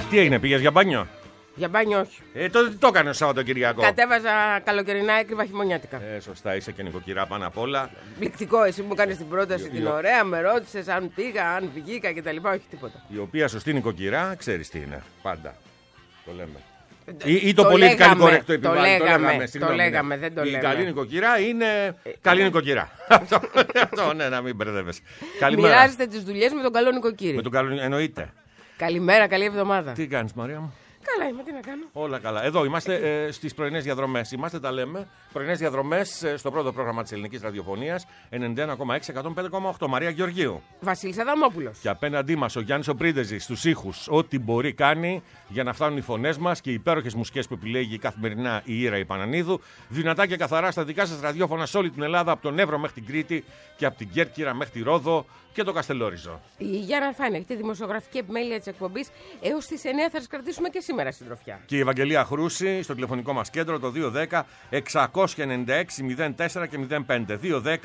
Τι έγινε, πήγες για μπάνιο? Για μπάνιο όχι. Τότε τι το έκανε το Σαββατοκυριακό? Κατέβαζα καλοκαιρινά, έκρυβα χειμωνιάτικα. Σωστά, είσαι και νοικοκυρά πάνω απ' όλα. Πληκτικό, εσύ μου κάνεις την πρόταση την ωραία, με ρώτησες αν πήγα, αν βγήκα κτλ. Όχι τίποτα. Η οποία σωστή νοικοκυρά, ξέρεις τι είναι. Πάντα. Το λέμε. Ή το πολιτικά correct επιβάλλει. Το λέγαμε, δεν το λέμε. Η καλή νοικοκυρά είναι καλή νοικοκυρά. Αυτό, ναι, να μην μπερδεύεσαι. Μοιράζεστε τις δουλειές με τον καλό νοικοκύριο. Με τον καλό, εννοείται. Καλημέρα, καλή εβδομάδα. Τι κάνεις, Μαρία μου? Καλά είμαι, τι να κάνω. Όλα καλά. Εδώ είμαστε στις πρωινές διαδρομές. Είμαστε, τα λέμε, πρωινές διαδρομές στο πρώτο πρόγραμμα της ελληνικής ραδιοφωνίας 91,6-105,8. Μαρία Γεωργίου. Βασίλης Αδαμόπουλος. Και απέναντί μας ο Γιάννης ο Πρίντεζης στους ήχους. Ό,τι μπορεί κάνει για να φτάνουν οι φωνές μας και οι υπέροχες μουσικές που επιλέγει καθημερινά η Ήρα η Πανανίδου. Δυνατά και καθαρά στα δικά σας ραδιόφωνα σε όλη την Ελλάδα, από τον Εύρο μέχρι την Κρήτη και από την Κέρκυρα μέχρι τη Ρόδο και το Καστελόριζο. Η Γιάννα Αλφάνη, τη δημοσιογραφική επιμέλεια της εκπομπής. Έως τις 9 θα σας κρατήσουμε και σήμερα συντροφιά. Και η Ευαγγελία Χρούση στο τηλεφωνικό μας κέντρο το 210-696-04 και 05.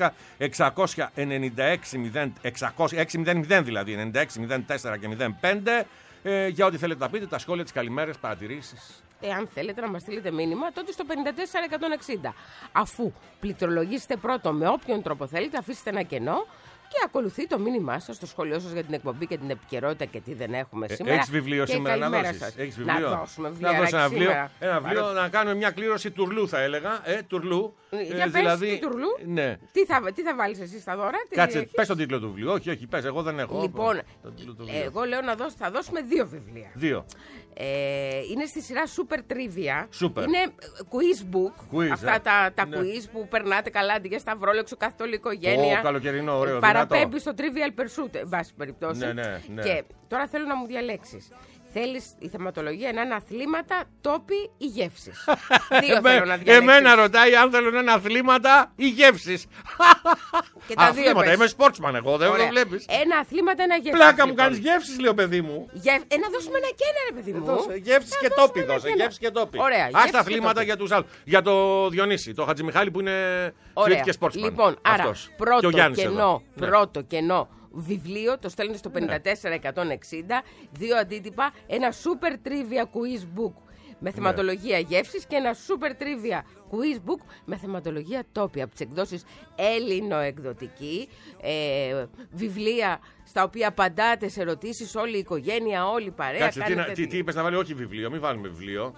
210-696-600 δηλαδή 96-04 και 05. Για ό,τι θέλετε να πείτε, τα σχόλια, τις καλημέρες, παρατηρήσεις. Εάν θέλετε να μας στείλετε μήνυμα, τότε στο 54-160. Αφού πληκτρολογήσετε πρώτο με όποιον τρόπο θέλετε, αφήσετε ένα κενό και ακολουθεί το μήνυμά σας, το σχόλιο σας για την εκπομπή και την επικαιρότητα και τι δεν έχουμε σήμερα. Έχεις βιβλίο σήμερα να δώσεις? Έχεις βιβλίο? Να δώσουμε βιβλίο. Ένα βιβλίο, να κάνουμε μια κλήρωση τουρλού, θα έλεγα. Τουρλού. Για δηλαδή, πες, τουρλού. Ναι. Τι θα βάλεις εσύ στα δώρα? Κάτσε, πες τον τίτλο του βιβλίου. Όχι, πες, εγώ δεν έχω. Λοιπόν, εγώ λέω θα δώσουμε 2 βιβλία. 2. Είναι στη σειρά Super Trivia. Super. Είναι quiz book. Αυτά τα quiz που περνάτε καλά αντί για σταυρόλεξο καθ' όλη η οικογένεια. Καλοκαιρινό, ωραίο. Παραπέμπει στο Trivial Pursuit, εν πάση περιπτώσει. Ναι. Και τώρα θέλω να μου διαλέξεις. Θέλεις η θεματολογία να είναι αθλήματα, τόποι ή γεύσεις? 2 θέλω να διαλέξεις. Εμένα ρωτάει αν θέλω να είναι αθλήματα ή γεύσεις. Και τα δύο αθλήματα, είμαι sportsman εγώ, δεν το βλέπεις. Ένα αθλήματα, ένα γεύσεις. Πλάκα μου κάνεις γεύσεις, λέει ο παιδί μου. Να δώσουμε ένα και ένα, ρε παιδί μου. Γεύσεις και τόποι δώσε. Γεύσεις και τόποι. Ωραία. Ας τα αθλήματα για τους άλλους. Για το Διονύση, το Χατζημιχάλη που είναι φλιτ και sportsman. Λοιπόν, άρα πρώτο κενό βιβλίο, το στέλνετε στο 54-160, 2 αντίτυπα, ένα super trivia quiz book με θεματολογία γεύσεις και ένα super trivia quiz book με θεματολογία τόποι από τις εκδόσεις Έλληνο-εκδοτική, βιβλία στα οποία απαντάτε σε ερωτήσεις όλη η οικογένεια, όλη η παρέα. Κάτσε, τι είπες να βάλει? Όχι βιβλίο, μην βάλουμε βιβλίο.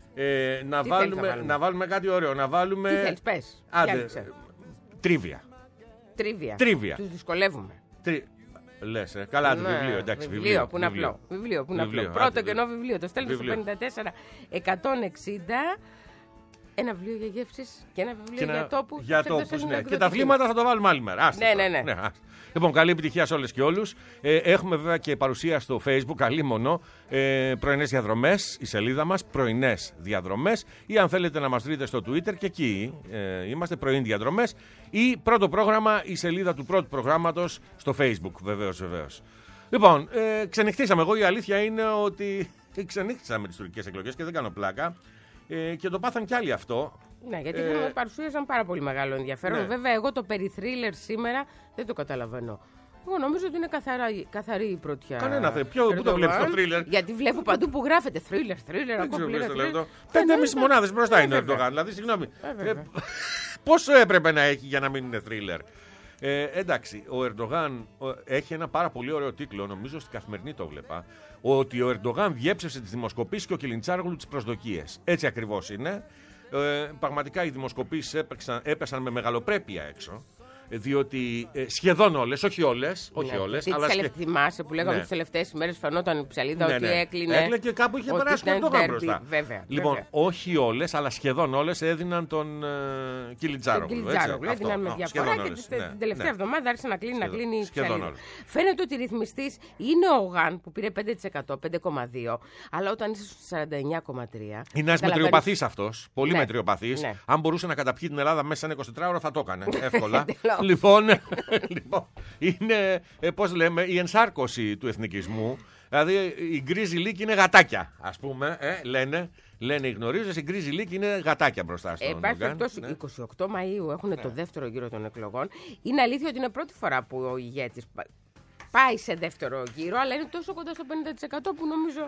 Να βάλουμε κάτι ωραίο. Να βάλουμε. Τι θέλεις, πες. Τρίβια. Τους δυσκολεύουμε. Λες, καλά, το βιβλίο, εντάξει. Βιβλίο που είναι απλό. Πρώτο κενό βιβλίο. Το στέλνετε στο 54-160. Ένα βιβλίο για γεύσεις και ένα βιβλίο για τόπους. Ναι. Και τα αθλήματα θα το βάλουμε άλλη μέρα. Ναι. Λοιπόν, καλή επιτυχία σε όλες και όλους. Έχουμε βέβαια και παρουσία στο Facebook, αλίμονο, πρωινές διαδρομές, η σελίδα μας, πρωινές διαδρομές, ή αν θέλετε να μας βρείτε στο Twitter, και εκεί είμαστε, πρωινές διαδρομές, ή πρώτο πρόγραμμα, η σελίδα του πρώτου προγράμματος στο Facebook, βεβαίως. Λοιπόν, ξενυχτήσαμε. Εγώ η αλήθεια είναι ότι ξενύχτησα τις τουρκικές εκλογές και δεν κάνω πλάκα. Και το πάθαν κι άλλοι αυτό. Ναι, γιατί μου παρουσίαζαν πάρα πολύ μεγάλο ενδιαφέρον. Ναι. Βέβαια, εγώ το περί thriller σήμερα δεν το καταλαβαίνω. Εγώ νομίζω ότι είναι καθαρή η πρωτιά. Κανένα θέμα. Πού το βλέπεις το thriller? Γιατί βλέπω παντού που γράφεται thriller. Ακόμα 5,5 μονάδες μπροστά είναι ο Ερντογάν. Δηλαδή, συγγνώμη. Πόσο έπρεπε να έχει για να μην είναι thriller? Εντάξει, ο Ερντογάν έχει ένα πάρα πολύ ωραίο τίτλο, νομίζω στην Καθημερινή το βλέπα, ότι ο Ερντογάν διέψευσε τις δημοσκοπήσεις και ο Κιλιντσάρογλου τις προσδοκίες. Έτσι ακριβώς είναι. Πραγματικά οι δημοσκοπήσεις έπεσαν με μεγαλοπρέπεια έξω. Διότι σχεδόν όλες, όχι όλες. Αλλά θυμάσαι που λέγαμε τις τελευταίες ημέρες, φαινόταν η ψαλίδα ότι έκλεινε. Έκλεινε και κάπου είχε περάσει και το μπροστά. Λοιπόν, όχι όλες, αλλά σχεδόν όλες έδιναν τον Κιλιντσάρογλου. Έδιναν με διαφορά και την τελευταία εβδομάδα άρχισε να κλείνει η ψαλίδα. Φαίνεται ότι ρυθμιστής είναι ο Γαν που πήρε 5%, 5,2%, αλλά όταν είσαι στο 49,3%. Είναι ένας μετριοπαθής αυτός. Πολύ μετριοπαθής. Αν μπορούσε να καταπιεί την Ελλάδα μέσα σε 24 ώρα θα το έκανε εύκολα. Λοιπόν, είναι, πώς λέμε, η ενσάρκωση του εθνικισμού. Δηλαδή η γκρίζη λύκη είναι γατάκια, ας πούμε, λένε οι γνωρίζες, η γκρίζη λύκη είναι γατάκια μπροστά στον Ερντογάν. Περιπτώσει, 28 Μαΐου έχουν το δεύτερο γύρο των εκλογών. Είναι αλήθεια ότι είναι πρώτη φορά που ο ηγέτης πάει σε δεύτερο γύρο, αλλά είναι τόσο κοντά στο 50% που νομίζω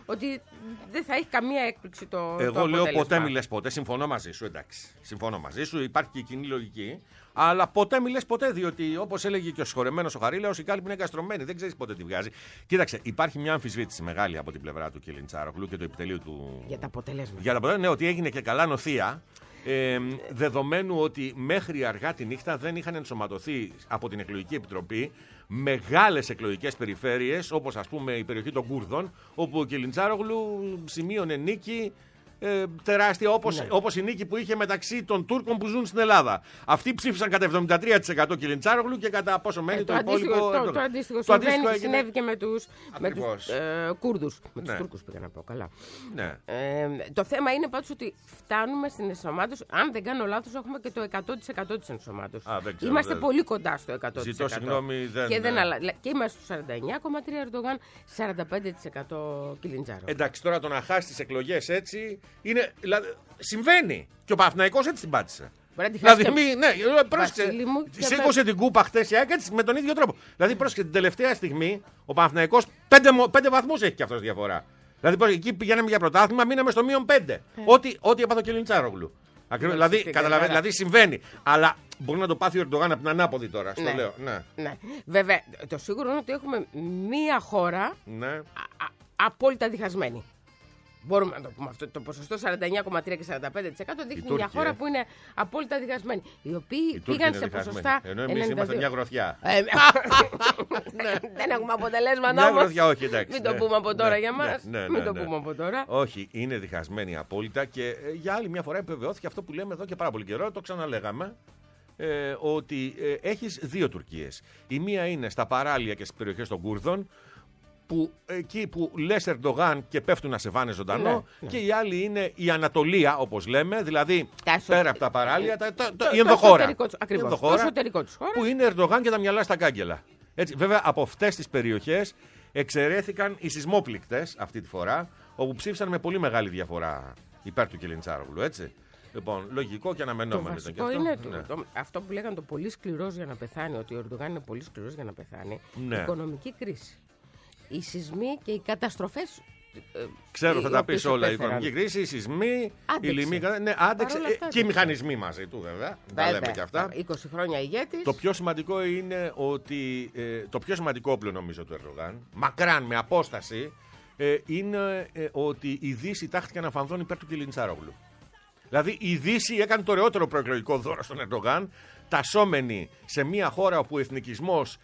ότι δεν θα έχει καμία έκπληξη το Εγώ αποτέλεσμα. λέω ποτέ μη λες ποτέ. Συμφωνώ μαζί σου, εντάξει. Συμφωνώ μαζί σου, υπάρχει και η κοινή λογική. Αλλά ποτέ μη λες ποτέ, διότι όπως έλεγε και ο συγχωρεμένος ο Χαρίλαος, η κάλπη είναι καστρωμένη. Δεν ξέρεις πότε τη βγάζει. Κοίταξε, υπάρχει μια αμφισβήτηση μεγάλη από την πλευρά του Κιλιντσάρογλου και του επιτελείου του. Για τα αποτελέσματα. Για τα αποτελέσματα, ναι, ότι έγινε και καλά νοθεία. Δεδομένου ότι μέχρι αργά τη νύχτα δεν είχαν ενσωματωθεί από την εκλογική επιτροπή μεγάλες εκλογικές περιφέρειες, όπως ας πούμε η περιοχή των Κούρδων, όπου ο Κιλιντσάρογλου σημείωνε νίκη τεράστια, όπως η νίκη που είχε μεταξύ των Τούρκων που ζουν στην Ελλάδα. Αυτοί ψήφισαν κατά 73% Κιλιντσάρογλου και κατά πόσο μένει το υπόλοιπο. Το αντίστοιχο συνέβη και με τους Κούρδους. Με τους Τούρκους πήγα να πω, καλά. Ναι. Το θέμα είναι πάντως ότι φτάνουμε στην ενσωμάτωση. Αν δεν κάνω λάθος, έχουμε και το 100% της ενσωμάτωσης. Είμαστε πολύ κοντά στο 100%. Ζητώ συγγνώμη, και είμαστε στο 49,3% Ερντογάν, 45% Κιλιντσάρογλου. Εντάξει, τώρα το να χάσει τις εκλογές έτσι είναι. Δηλαδή, συμβαίνει. Και ο Παναθηναϊκός έτσι την πάτησε. Δηλαδή, πρόσεξε. Σήκωσε την κούπα χτες η ΑΕΚ με τον ίδιο τρόπο. Δηλαδή, πρόσεξε την τελευταία στιγμή ο Παναθηναϊκός 5 βαθμούς έχει και αυτός διαφορά. Δηλαδή, εκεί πηγαίναμε για πρωτάθλημα, μείναμε στο -5. Ό,τι έπαθε ο Κιλιντσάρογλου. Δηλαδή συμβαίνει. Αλλά μπορεί να το πάθει ο Ερντογάν από την ανάποδη τώρα. Στο λέω. Ναι. Βέβαια, το σίγουρο είναι ότι έχουμε μία χώρα απόλυτα διχασμένη. Μπορούμε να το πούμε αυτό. Το ποσοστό 49,3 και 45% δείχνει μια χώρα που είναι απόλυτα διχασμένη. Οι οποίοι πήγαν σε ποσοστά. Ενώ εμείς είμαστε μια γροθιά. Δεν έχουμε αποτελέσματα όμως. Μια γροθιά, όχι, εντάξει. Μην το πούμε από τώρα για μας. Μην το πούμε από τώρα. Όχι, είναι διχασμένη απόλυτα και για άλλη μια φορά επιβεβαιώθηκε αυτό που λέμε εδώ και πάρα πολύ καιρό. Το ξαναλέγαμε. Ότι έχεις δύο Τουρκίες. Η μία είναι στα παράλια και στις περιοχές των Κούρδων, που εκεί που λες Ερντογάν και πέφτουν να σε βάνε ζωντανό, και η άλλη είναι η Ανατολία, όπως λέμε, δηλαδή πέρα από τα παράλια, η ενδοχώρα. Ακριβώς, το εσωτερικό της χώρας. Που είναι Ερντογάν και τα μυαλά στα κάγκελα. Έτσι, βέβαια, από αυτές τις περιοχές εξαιρέθηκαν οι σεισμόπληκτες αυτή τη φορά, όπου ψήφισαν με πολύ μεγάλη διαφορά υπέρ του Κιλιντσάρογλου, έτσι. Λοιπόν, λογικό και αναμενόμενο. Το βασικό είναι αυτό που λέγανε το πολύ σκληρός για να πεθάνει, ότι ο Ερντογάν είναι πολύ σκληρός για να πεθάνει. Η οικονομική κρίση. Οι σεισμοί και οι καταστροφές. Ξέρω, θα τα πεις όλα. Η οικονομική κρίση, οι σεισμοί, η λοιμή. Ναι, άντεξε. Και οι μηχανισμοί μαζί του, βέβαια. Τα λέμε και αυτά. 20 χρόνια ηγέτης. Το πιο σημαντικό είναι ότι. Το πιο σημαντικό όπλο, νομίζω, του Ερντογάν, μακράν με απόσταση, είναι ότι η Δύση τάχθηκε να φανδώνει υπέρ του Κιλιντσάρογλου. Δηλαδή η Δύση έκανε το ωραιότερο προεκλογικό δώρο στον Ερντογάν, τασσόμενη σε μια χώρα όπου ο εθνικισμός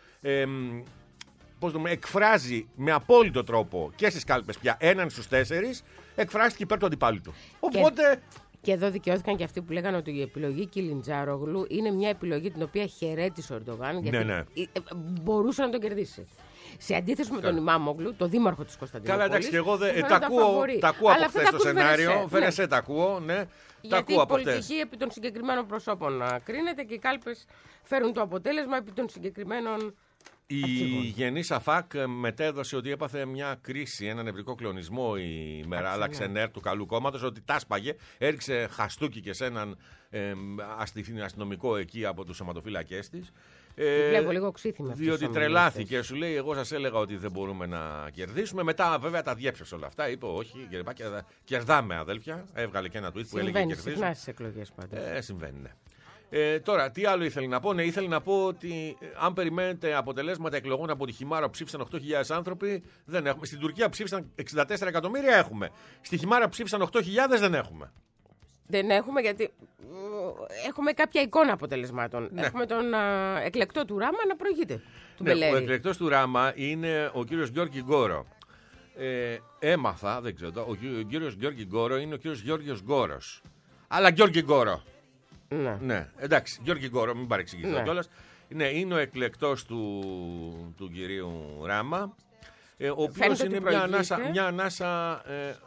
εκφράζει με απόλυτο τρόπο και στις κάλπες πια 1 στους 4, εκφράστηκε υπέρ του αντιπάλου του. Οπότε. Και εδώ δικαιώθηκαν και αυτοί που λέγανε ότι η επιλογή Κιλιντσάρογλου είναι μια επιλογή την οποία χαιρέτησε ο Ερντογάν, γιατί μπορούσε να τον κερδίσει. Σε αντίθεση με τον Ιμάμογλου, τον δήμαρχο της Κωνσταντινούπολης. Καλά, εντάξει, και εγώ τα ακούω από χθες το σενάριο. Φέρεσέ τα ακούω, ναι. Γιατί η πολιτική επί των συγκεκριμένων προσώπων κρίνεται και οι κάλπες φέρουν το αποτέλεσμα επί των συγκεκριμένων. Η Γενής Αφάκ μετέδωσε ότι έπαθε μια κρίση, ένα νευρικό κλονισμό η μέρα, άλλαξε νερ του καλού κόμματος, ότι τάσπαγε, έριξε χαστούκι και σε έναν αστυνομικό εκεί από τους σωματοφύλακές της. Βλέπω λίγο ξύθιμα. Διότι τρελάθηκε, σου λέει: εγώ σας έλεγα ότι δεν μπορούμε να κερδίσουμε. Μετά, βέβαια, τα διέψευσε όλα αυτά. Είπε: όχι, κερδάμε, αδέλφια. Έβγαλε και ένα tweet που έλεγε: κερδίζουμε. Συχνά στις εκλογές πάντα. Συμβαίνει, ναι. Τώρα, τι άλλο ήθελε να πω? Ναι, ήθελε να πω ότι αν περιμένετε αποτελέσματα εκλογών από τη Χιμάρα που ψήφισαν 8.000 άνθρωποι, δεν έχουμε. Στην Τουρκία που ψήφισαν 64 εκατομμύρια έχουμε. Στη Χιμάρα που ψήφισαν 8.000 δεν έχουμε. Δεν έχουμε, γιατί έχουμε κάποια εικόνα αποτελεσμάτων. Ναι. Έχουμε τον εκλεκτό του Ράμα να προηγείται. Ο εκλεκτός του Ράμα είναι ο κύριος Γιώργη Γκόρο. Έμαθα, δεν ξέρω, ο κύριος Γιώργη Γκόρο είναι ο κύριος Γιώργος Γκόρος. Αλλά Γιώργη Γκόρο. Ναι, εντάξει, Γιώργη Γκόρο, μην παρεξηγηθώ κιόλας. Ναι, είναι ο εκλεκτός του κυρίου Ράμα, ο οποίος είναι μια ανάσα.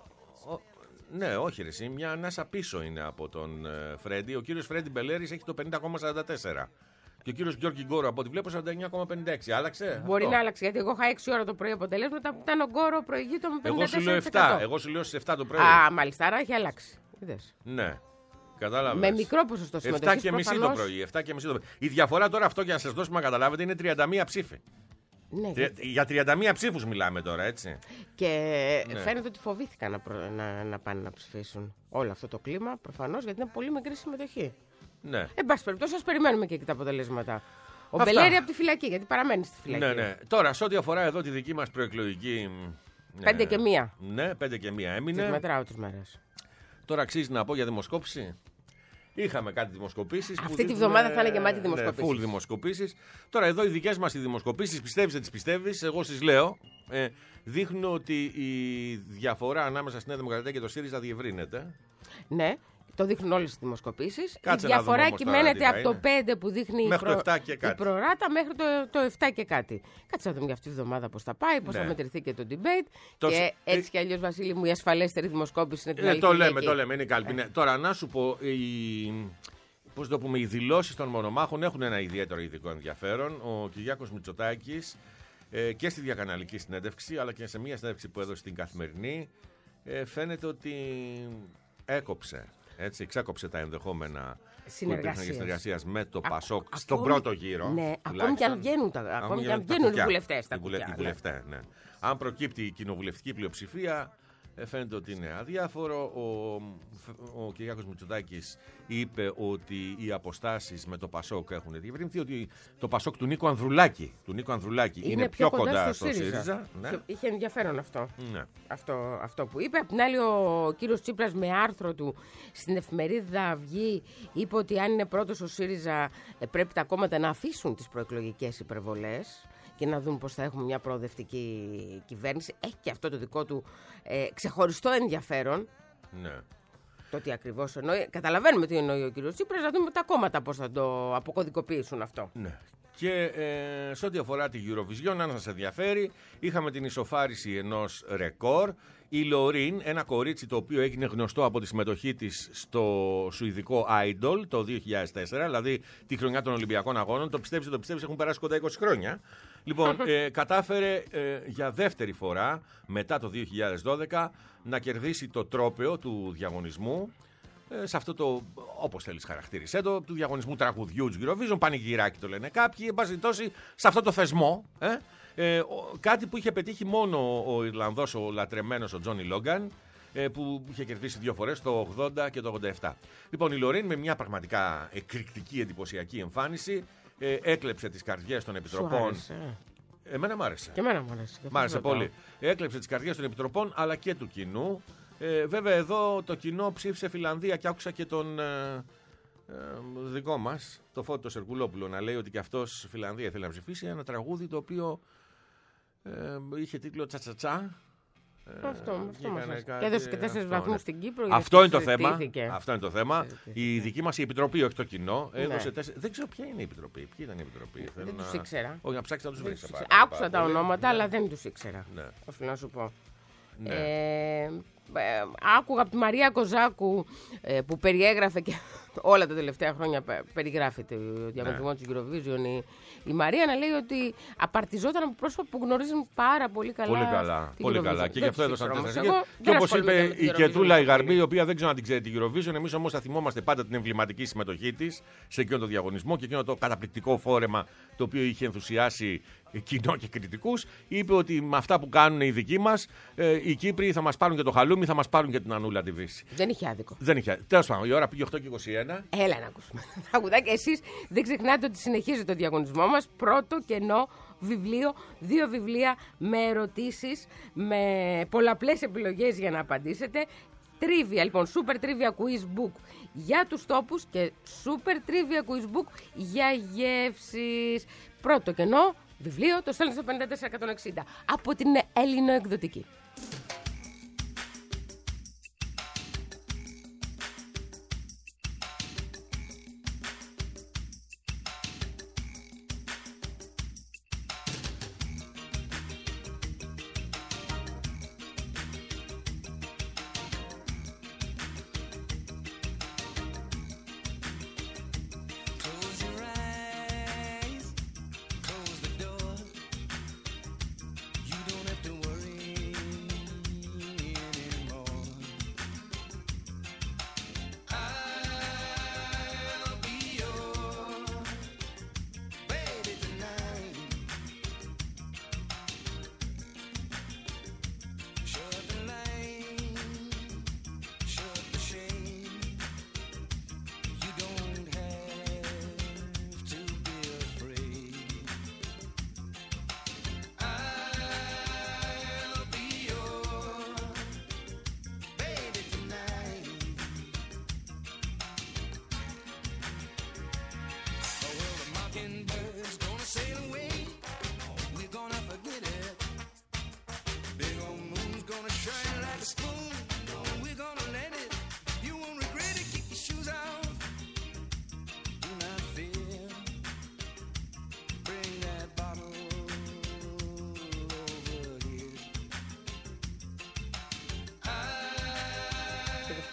Ναι, όχι ρε εσύ, μια ανάσα πίσω είναι από τον Φρέντι. Ο κύριος Φρέντι Μπελέρης έχει το 50,44. Και ο κύριος Γιώργη Γκόρο από ό,τι βλέπω 49,56. Άλλαξε? Μπορεί να άλλαξε, γιατί εγώ είχα 6 ώρα το πρωί αποτελέσματα που ήταν ο Γκόρο προηγείται με 54%. Εγώ σου λέω 7. Εγώ σου λέω στις 7 το πρωί. Α, μάλιστα, άρα έχει αλλάξει. Ναι. Κατάλαβες. Με μικρό ποσοστό συμμετοχής. 7,5 το πρωί. Η διαφορά τώρα, αυτό για να σας δώσουμε να καταλάβετε, είναι 31 ψήφοι. Ναι, για 31 ψήφους μιλάμε τώρα, έτσι. Και φαίνεται ότι φοβήθηκαν να πάνε να ψηφίσουν. Όλο αυτό το κλίμα, προφανώς, γιατί είναι πολύ μικρή συμμετοχή. Ναι. Εν πάση περιπτώσει, σας περιμένουμε και τα αποτελέσματα. Ο Μπελέρη από τη φυλακή, γιατί παραμένει στη φυλακή. Ναι. Τώρα, σε ό,τι αφορά εδώ τη δική μας προεκλογική. 5 και 1. Ναι, 5 και 1 έμεινε. Τις μετράω τις μέρες. Τώρα αξίζει να πω για δημοσκόπηση. Είχαμε κάτι δημοσκοπήσεις. Αυτή τη βδομάδα θα είναι γεμάτη δημοσκοπήσεις. Ναι, full δημοσκοπήσεις. Τώρα εδώ οι δικές μας οι δημοσκοπήσεις, πιστεύεις δεν τις πιστεύεις, εγώ στις λέω, δείχνουν ότι η διαφορά ανάμεσα στη Νέα Δημοκρατία και το ΣΥΡΙΖΑ διευρύνεται. Ναι. Το δείχνουν όλες οι δημοσκοπήσεις. Η διαφορά κυμαίνεται από το 5 που δείχνει μέχρι το 7 και η κάτι. προράτα μέχρι το 7 και κάτι. Κάτσε να δούμε για αυτή τη βδομάδα πώς θα πάει, πώς θα μετρηθεί και το debate. Και έτσι κι αλλιώς, Βασίλη μου, η ασφαλέστερη δημοσκόπηση είναι την άλλη. Το λέμε, είναι κάλπη. Ναι. Τώρα, να σου πω, οι δηλώσεις των μονομάχων έχουν ένα ιδιαίτερο ειδικό ενδιαφέρον. Ο Κυριάκος Μητσοτάκης και στη διακαναλική συνέντευξη, αλλά και σε μια συνέντευξη που έδωσε στην Καθημερινή, φαίνεται ότι έκοψε. Έτσι, ξέκοψε τα ενδεχόμενα συνεργασίας με το ΠΑΣΟΚ στον πρώτο γύρο. Ναι, ακόμη και αν βγαίνουν οι βουλευτές. Ναι. Αν προκύπτει η κοινοβουλευτική πλειοψηφία, φαίνεται ότι είναι αδιάφορο. Ο Κυριάκος Μητσοτάκης είπε ότι οι αποστάσεις με το ΠΑΣΟΚ έχουν διευρυνθεί, ότι το ΠΑΣΟΚ του Νίκο Ανδρουλάκη είναι πιο κοντά στο ΣΥΡΙΖΑ. Ναι. Είχε ενδιαφέρον αυτό. Ναι. Αυτό που είπε. Απ' την άλλη, ο κύριος Τσίπρας με άρθρο του στην εφημερίδα Αυγή είπε ότι αν είναι πρώτος ο ΣΥΡΙΖΑ πρέπει τα κόμματα να αφήσουν τις προεκλογικές υπερβολές και να δουν πώς θα έχουμε μια προοδευτική κυβέρνηση. Έχει και αυτό το δικό του ξεχωριστό ενδιαφέρον. Ναι. Το τι ακριβώς εννοεί. Καταλαβαίνουμε τι εννοεί ο κύριος Τσίπρας, να δούμε τα κόμματα πώς θα το αποκωδικοποιήσουν αυτό. Ναι. Και σε ό,τι αφορά τη Eurovision, αν σας ενδιαφέρει, είχαμε την ισοφάριση ενός ρεκόρ. Η Λωρίν, ένα κορίτσι το οποίο έγινε γνωστό από τη συμμετοχή της στο σουηδικό Idol το 2004, δηλαδή τη χρονιά των Ολυμπιακών Αγώνων, το πιστεύεις, έχουν περάσει κοντά 20 χρόνια. Λοιπόν, κατάφερε για δεύτερη φορά, μετά το 2012, να κερδίσει το τρόπαιο του διαγωνισμού, σε αυτό το, όπως θέλεις χαρακτήρισέ το, του διαγωνισμού τραγουδιού του Eurovision, πανηγυράκι το λένε κάποιοι, εν πάση περιπτώσει, σε αυτό το θεσμό, κάτι που είχε πετύχει μόνο ο Ιρλανδός, ο λατρεμένος ο Τζόνι Λόγκαν, που είχε κερδίσει 2 φορές, το 80 και το 87. Λοιπόν, η Λωρίν με μια πραγματικά εκρηκτική, εντυπωσιακή εμφάνιση, έκλεψε τις καρδιές των επιτροπών. Εμένα μ' άρεσε. Και εμένα μ' άρεσε πολύ. Έκλεψε τις καρδιές των επιτροπών αλλά και του κοινού. Βέβαια εδώ το κοινό ψήφισε Φιλανδία και άκουσα και τον δικό μας, το Φώτο Σερκουλόπουλο, να λέει ότι και αυτός Φιλανδία ήθελε να ψηφίσει ένα τραγούδι το οποίο είχε τίτλο Τσατσατσά. Αυτό μας και έδωσε και 4 βαθμούς στην Κύπρο. Αυτό είναι το θέμα. Η δική μας η επιτροπή, όχι το κοινό, έδωσε 4. Δεν ξέρω ποια είναι η επιτροπή. Ποιοι ήταν η επιτροπή. Δεν τους ήξερα. Όχι, να ψάξεις να τους βρεις. Άκουσα τα ονόματα, αλλά δεν τους ήξερα. Οφείλω να σου πω. Άκουγα από τη Μαρία Κοζάκου που περιέγραφε και όλα τα τελευταία χρόνια περιγράφει το διαγωνισμό του Eurovision η Μαρία, να λέει ότι απαρτιζόταν από πρόσωπα που γνωρίζουν πάρα πολύ καλά. Πολύ καλά. Και γι' αυτό έδωσαν 4. Και όπως είπε η Κετούλα η Γαρμπή, η οποία δεν ξέρω αν την ξέρει τη Eurovision, εμείς όμως θα θυμόμαστε πάντα την εμβληματική συμμετοχή της σε εκείνο το διαγωνισμό και εκείνο το καταπληκτικό φόρεμα το οποίο είχε ενθουσιάσει κοινό και κριτικούς. Είπε ότι με αυτά που κάνουν οι δικοί μας, οι Κύπροι θα μας πάρουν και το χαλούμι, θα μας πάρουν και την Ανούλα τη Βύση. Δεν είχε άδικο. Τέλος πάντων, η ώρα πήγε 8 και 21. Έλα να ακούσουμε. Τραγουδάκι, εσείς δεν ξεχνάτε ότι συνεχίζει το διαγωνισμό μας. Πρώτο κενό βιβλίο, 2 βιβλία με ερωτήσεις, με πολλαπλές επιλογές για να απαντήσετε. Trivia, λοιπόν, Super Trivia Quiz Book για τους τόπους και Super Trivia Quiz Book για γεύσεις. Πρώτο κενό βιβλίο, το στέλνει στο 54160 από την Ελληνοεκδοτική. Close the door. You don't have to worry.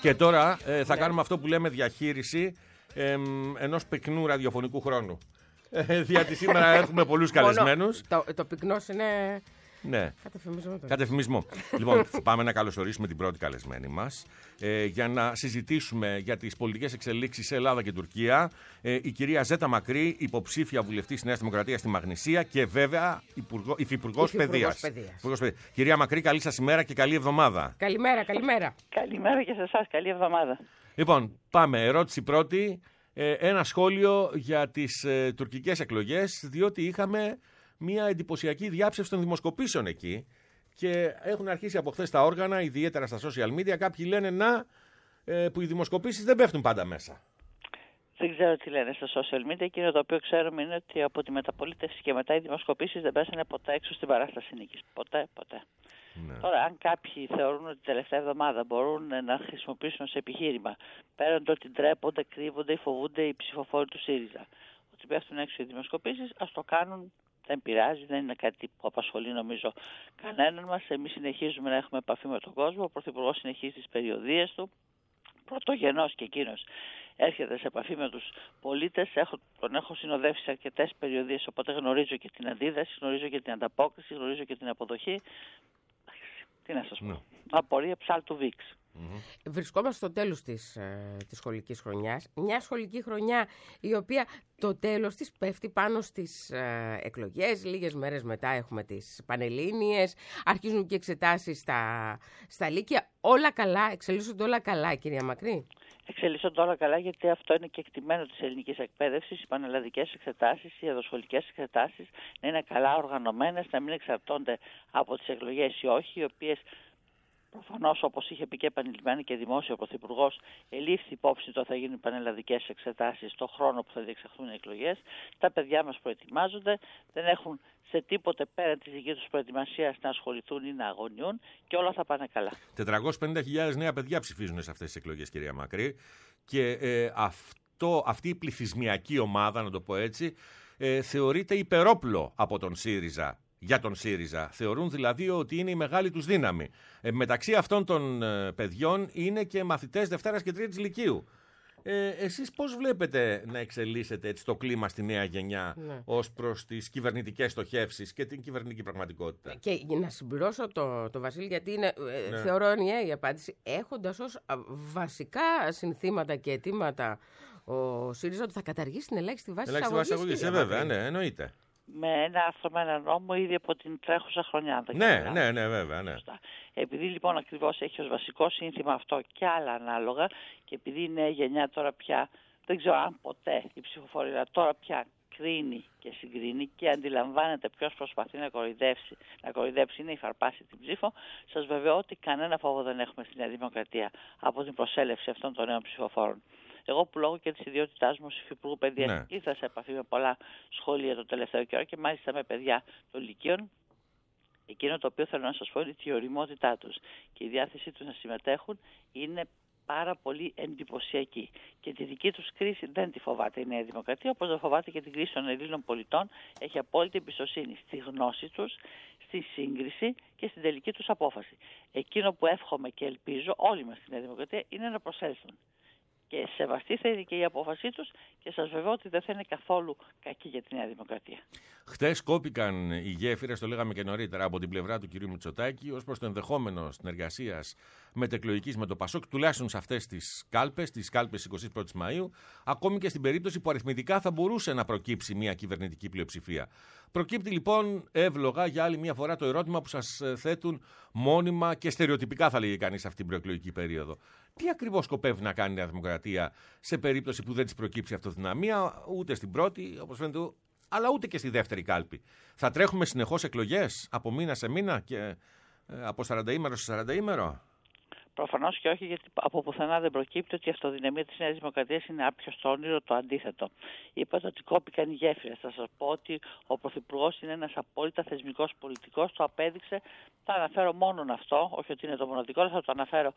Και τώρα θα κάνουμε αυτό που λέμε διαχείριση ενός πυκνού ραδιοφωνικού χρόνου. Γιατί σήμερα έχουμε πολλούς καλεσμένους. Το πυκνός είναι... Ναι. Κατεφημισμό. Λοιπόν, πάμε να καλωσορίσουμε την πρώτη καλεσμένη μας για να συζητήσουμε για τις πολιτικές εξελίξεις σε Ελλάδα και Τουρκία. Η κυρία Ζέτα Μακρύ, υποψήφια βουλευτής της Νέας Δημοκρατίας στη Μαγνησία και βέβαια υφυπουργός παιδείας. Κυρία Μακρύ, καλή σας ημέρα και καλή εβδομάδα. Καλημέρα. Καλημέρα και σε εσάς, καλή εβδομάδα. Λοιπόν, πάμε. Ερώτηση πρώτη. Ένα σχόλιο για τις τουρκικές εκλογές, διότι είχαμε μια εντυπωσιακή διάψευση των δημοσκοπήσεων εκεί και έχουν αρχίσει από χθες τα όργανα, ιδιαίτερα στα social media, κάποιοι λένε που οι δημοσκοπήσεις δεν πέφτουν πάντα μέσα. Δεν ξέρω τι λένε στα social media. Εκείνο το οποίο ξέρουμε είναι ότι από τη μεταπολίτευση και μετά οι δημοσκοπήσεις δεν πέσανε ποτέ έξω στην παράσταση νίκης. Ποτέ. Ναι. Τώρα, αν κάποιοι θεωρούν ότι την τελευταία εβδομάδα μπορούν να χρησιμοποιήσουν σε επιχείρημα, πέραν το ότι ντρέπονται, κρύβονται ή φοβούνται οι ψηφοφόροι του ΣΥΡΙΖΑ, ότι πέφτουν έξω οι δημοσκοπήσεις, ας το κάνουν. Δεν πειράζει, δεν είναι κάτι που απασχολεί νομίζω κανέναν μας. Εμείς συνεχίζουμε να έχουμε επαφή με τον κόσμο. Ο Πρωθυπουργός συνεχίζει τις περιοδίες του. Πρωτογενός και εκείνος έρχεται σε επαφή με τους πολίτες. Τον έχω συνοδεύσει σε αρκετές περιοδίες, οπότε γνωρίζω και την αντίδραση, γνωρίζω και την ανταπόκριση, γνωρίζω και την αποδοχή. Τι να σας πω. Απορία ψάλτου Βίξ. Βρισκόμαστε στο τέλος της σχολικής χρονιάς. Μια σχολική χρονιά η οποία το τέλος της πέφτει πάνω στις εκλογές. Λίγες μέρες μετά έχουμε τις Πανελλήνιες. Αρχίζουν και εξετάσεις στα Λύκεια. Όλα καλά, εξελίσσονται όλα καλά, κυρία Μακρύ. Εξελίσσονται όλα καλά, γιατί αυτό είναι και εκτιμένο της ελληνικής εκπαίδευσης. Οι πανελλαδικές εξετάσεις, οι εδωσχολικές εξετάσεις να είναι καλά οργανωμένες, να μην εξαρτώνται από τις εκλογές ή όχι, οι οποίες προφανώς, όπως είχε πει και επανειλημμένα και δημόσιο ο Πρωθυπουργός, ελήφθη υπόψη το θα γίνουν πανελλαδικές εξετάσεις στο χρόνο που θα διεξαχθούν οι εκλογές. Τα παιδιά μας προετοιμάζονται, δεν έχουν σε τίποτε πέρα της δική τους προετοιμασίας να ασχοληθούν ή να αγωνιούν και όλα θα πάνε καλά. 450.000 νέα παιδιά ψηφίζουν σε αυτές τις εκλογές, κυρία Μακρύ, και αυτή η πληθυσμιακή ομάδα, να το πω έτσι, θεωρείται υπερόπλο από τον ΣΥΡΙΖΑ. Για τον ΣΥΡΙΖΑ. Θεωρούν δηλαδή ότι είναι η μεγάλη τους δύναμη. Μεταξύ αυτών των παιδιών είναι και μαθητές Δευτέρας και Τρίτης Λυκείου. Εσείς πώς βλέπετε να εξελίσσεται έτσι το κλίμα στη νέα γενιά ως προς τις κυβερνητικές στοχεύσεις και την κυβερνητική πραγματικότητα? Και να συμπληρώσω το Βασίλη, γιατί είναι, θεωρώ ενιαία η απάντηση, έχοντας ως βασικά συνθήματα και αιτήματα ο ΣΥΡΙΖΑ ότι θα καταργήσει την ελάχιστη βάση εισαγωγής. Βέβαια, ναι, εννοείται. Με ένα άρθρο, με ένα νόμο ήδη από την τρέχουσα χρονιά. Ναι, βέβαια. Ναι. Επειδή λοιπόν ακριβώς έχει ως βασικό σύνθημα αυτό και άλλα ανάλογα, και επειδή η νέα γενιά τώρα πια, δεν ξέρω αν ποτέ η ψηφοφορία τώρα πια κρίνει και συγκρίνει και αντιλαμβάνεται ποιος προσπαθεί να κοροϊδέψει ή να υφαρπάσει την ψήφο, σας βεβαιώ ότι κανένα φόβο δεν έχουμε στη Νέα Δημοκρατία από την προσέλευση αυτών των νέων ψηφοφόρων. Εγώ που λόγω και της ιδιότητάς μου ως υφυπουργού παιδείας ήρθα σε επαφή με πολλά σχολεία το τελευταίο καιρό και μάλιστα με παιδιά των Λυκείων, εκείνο το οποίο θέλω να σας πω είναι η ωριμότητά τους και η διάθεσή τους να συμμετέχουν είναι πάρα πολύ εντυπωσιακή. Και τη δική τους κρίση δεν τη φοβάται η Νέα Δημοκρατία, όπως δεν φοβάται και την κρίση των Ελλήνων πολιτών. Έχει απόλυτη εμπιστοσύνη στη γνώση τους, στη σύγκριση και στην τελική τους απόφαση. Εκείνο που εύχομαι και ελπίζω όλοι μας στη Νέα Δημοκρατία είναι να προσέλθουν. Και σεβαστή θα είναι και η απόφασή τους και σας βεβαιώ ότι δεν θα είναι καθόλου κακή για τη Νέα Δημοκρατία. Χτες κόπηκαν οι γέφυρες, το λέγαμε και νωρίτερα, από την πλευρά του κ. Μητσοτάκη ως προς το ενδεχόμενο συνεργασίας μετεκλογικής με το ΠΑΣΟΚ, τουλάχιστον σε αυτές τις κάλπες 21η Μαΐου, ακόμη και στην περίπτωση που αριθμητικά θα μπορούσε να προκύψει μια κυβερνητική πλειοψηφία. Προκύπτει λοιπόν εύλογα για άλλη μια φορά το ερώτημα που σας θέτουν μόνιμα και στερεοτυπικά, θα λέγει κανείς, αυτή την προεκλογική περίοδο. Τι ακριβώς σκοπεύει να κάνει η Νέα Δημοκρατία σε περίπτωση που δεν της προκύψει αυτοδυναμία, ούτε στην πρώτη, όπως φαίνεται, αλλά ούτε και στη δεύτερη κάλπη? Θα τρέχουμε συνεχώς εκλογές από μήνα σε μήνα και από 40ήμερο σε 40ήμερο? Προφανώς και όχι, γιατί από πουθενά δεν προκύπτει ότι η αυτοδυναμία της Νέας Δημοκρατίας είναι άπιο στο όνειρο, το αντίθετο. Είπατε ότι κόπηκαν οι γέφυρες. Θα σας πω ότι ο Πρωθυπουργός είναι ένας απόλυτα θεσμικός πολιτικός, το απέδειξε. Θα αναφέρω μόνον αυτό, όχι ότι είναι το μοναδικό, αλλά θα το αναφέρω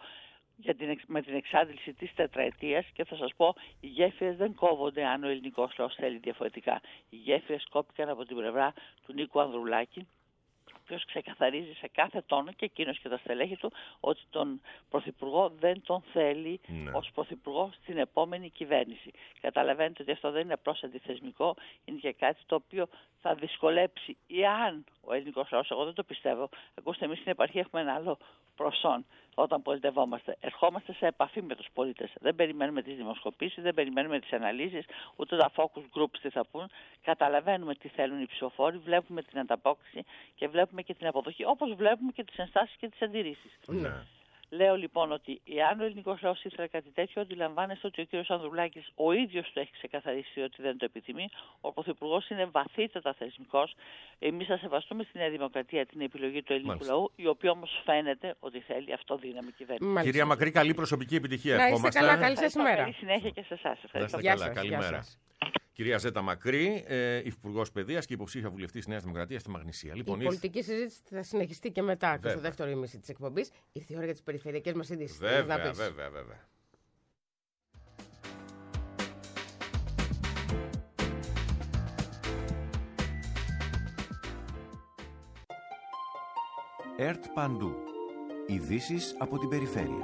με την εξάντληση της τετραετίας και θα σας πω, οι γέφυρες δεν κόβονται αν ο ελληνικός λαός θέλει διαφορετικά. Οι γέφυρες κόπηκαν από την πλευρά του Νίκου Ανδρουλάκη, οποίος ξεκαθαρίζει σε κάθε τόνο και εκείνος και τα στελέχη του ότι τον Πρωθυπουργό δεν τον θέλει ως Πρωθυπουργό στην επόμενη κυβέρνηση. Καταλαβαίνετε ότι αυτό δεν είναι απλώς αντιθεσμικό, είναι και κάτι το οποίο θα δυσκολέψει, εάν ο ελληνικός λαός, εγώ δεν το πιστεύω, ακούστε, εμείς στην επαρχία έχουμε ένα άλλο προσόν. Όταν πολιτευόμαστε, ερχόμαστε σε επαφή με τους πολίτες. Δεν περιμένουμε τις δημοσκοπήσεις, δεν περιμένουμε τις αναλύσεις, ούτε τα focus groups τι θα πούν. Καταλαβαίνουμε τι θέλουν οι ψηφοφόροι, βλέπουμε την ανταπόκριση και βλέπουμε και την αποδοχή, όπως βλέπουμε και τις ενστάσεις και τις αντιρρήσεις. Ναι. Λέω λοιπόν ότι εάν ο ελληνικός λαός ήθελε κάτι τέτοιο, αντιλαμβάνεστε ότι ο κύριος Ανδρουλάκης ο ίδιος το έχει ξεκαθαρίσει ότι δεν το επιθυμεί. Ο Πρωθυπουργός είναι βαθύτατα θεσμικός. Εμείς θα σεβαστούμε στη Νέα Δημοκρατία την επιλογή του ελληνικού λαού, η οποία όμως φαίνεται ότι θέλει αυτοδύναμη κυβέρνηση. Κυρία Μακρύ, καλή προσωπική επιτυχία. Να είστε καλά, καλή σας ημέρα. Καλή συνέχεια και σε εσάς. Ευχαριστώ. Γεια σας. Καλημέρα. Κυρία Ζέτα Μακρύ, Υφυπουργός Παιδείας και υποψήφια βουλευτής Νέας Δημοκρατίας στη Μαγνησία. Λοιπόν, η πολιτική συζήτηση θα συνεχιστεί και μετά και στο δεύτερο ήμιση της εκπομπής. Ήρθε η ώρα για τις περιφερειακές μας ειδήσεις. Βέβαια. ΕΡΤ Παντού. Ειδήσεις από την περιφέρεια.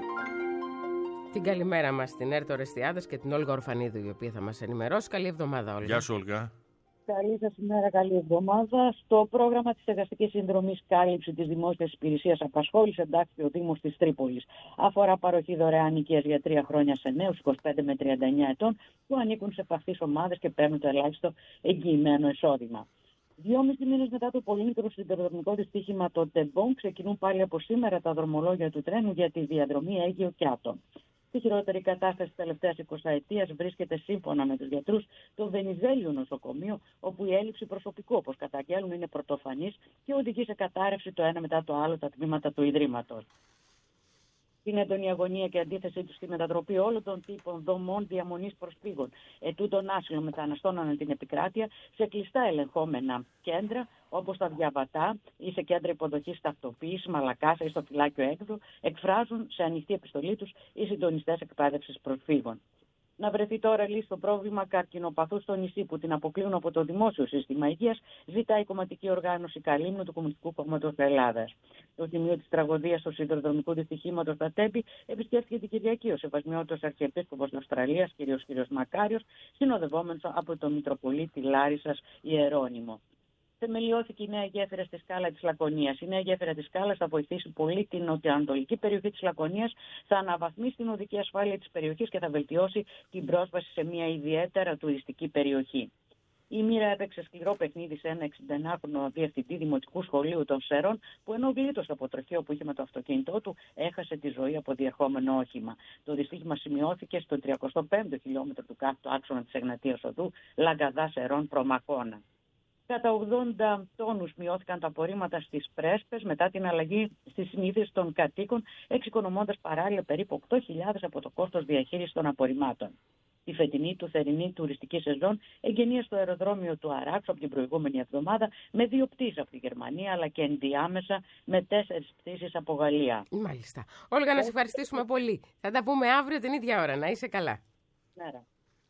Την καλημέρα μας στην ΕΡΤ Ορεστιάδας και την Όλγα Ορφανίδου, η οποία θα μας ενημερώσει. Καλή εβδομάδα, Όλγα. Γεια σου, Όλγα. Καλή σας ημέρα, καλή εβδομάδα. Στο πρόγραμμα της Εργαστικής Συνδρομής Κάλυψη της Δημόσιας Υπηρεσίας Απασχόλησης εντάξει ο Δήμος της Τρίπολης. Αφορά παροχή δωρεάν οικίας για 3 χρόνια σε νέους 25 με 39 ετών που ανήκουν σε ευπαθείς ομάδες και παίρνουν το ελάχιστο εγγυημένο εισόδημα. 2,5 μήνες μετά το πολύ μικρό σιδηροδρομικό δυστύχημα το Τεμπόν, ξεκινούν πάλι από σήμερα τα δρομολόγια του τρένου για τη διαδρομή Αίγιο Κιάτων. Στη χειρότερη κατάσταση της τελευταίας 20ετίας βρίσκεται, σύμφωνα με τους γιατρούς, το Βενιζέλιο νοσοκομείο, όπου η έλλειψη προσωπικού, όπως καταγγέλνουν, είναι πρωτοφανής και οδηγεί σε κατάρρευση το ένα μετά το άλλο τα τμήματα του Ιδρύματος. Την έντονη αγωνία και αντίθεσή του στη μετατροπή όλων των τύπων δομών διαμονής προσφύγων, ετούντων άσυλων μεταναστών ανά την επικράτεια, σε κλειστά ελεγχόμενα κέντρα, όπως τα Διαβατά ή σε κέντρα υποδοχής ταυτοποίησης, Μαλακάσα ή στο φυλάκιο Έκδου, εκφράζουν σε ανοιχτή επιστολή τους οι συντονιστές εκπαίδευσης προσφύγων. Να βρεθεί τώρα λύση στο πρόβλημα καρκινοπαθούς στο νησί που την αποκλείουν από το δημόσιο σύστημα υγείας, ζητάει η κομματική οργάνωση Καλύμνου του Κομμουνιστικού Κόμματος Ελλάδας. Το σημείο της τραγωδίας του σιδηροδρομικού δυστυχήματος στα Τέμπη επισκέφθηκε την Κυριακή ο Σεβασμιότατος Αρχιεπίσκοπος Αυστραλίας, κ. Μακάριος, συνοδευόμενος από τον Μητροπολίτη Λάρισσας Ιερώνυμο. Θεμελιώθηκε η νέα γέφυρα στη σκάλα της Λακωνίας. Η νέα γέφυρα της σκάλας θα βοηθήσει πολύ την νοτιοανατολική περιοχή της Λακωνίας, θα αναβαθμίσει την οδική ασφάλεια της περιοχής και θα βελτιώσει την πρόσβαση σε μια ιδιαίτερα τουριστική περιοχή. Η μοίρα έπαιξε σκληρό παιχνίδι σε ένα 69χρονο διευθυντή δημοτικού σχολείου των Σέρων, που ενώ γλίτωσε από τροχαίο που είχε με το αυτοκίνητό του, έχασε τη ζωή από διερχόμενο όχημα. Το δυστύχημα σημειώθηκε στο 35ο χιλιόμετρο του κάθετου άξονα της Εγνατίας Οδού, Λαγκαδά Σερών Προμαχώνα. Κατά 80 τόνους μειώθηκαν τα απορρίμματα στις πρέσπες μετά την αλλαγή στις συνήθειες των κατοίκων, εξοικονομώντας παράλληλα περίπου 8.000 από το κόστος διαχείρισης των απορριμμάτων. Η φετινή του θερινή τουριστική σεζόν εγγενίασε στο αεροδρόμιο του Αράξου από την προηγούμενη εβδομάδα με 2 πτήσεις από τη Γερμανία, αλλά και ενδιάμεσα με 4 πτήσεις από Γαλλία. Μάλιστα. Όλγα, να σε ευχαριστήσουμε πολύ. Θα τα πούμε αύριο την ίδια ώρα. Να είσαι καλά. Μέρα.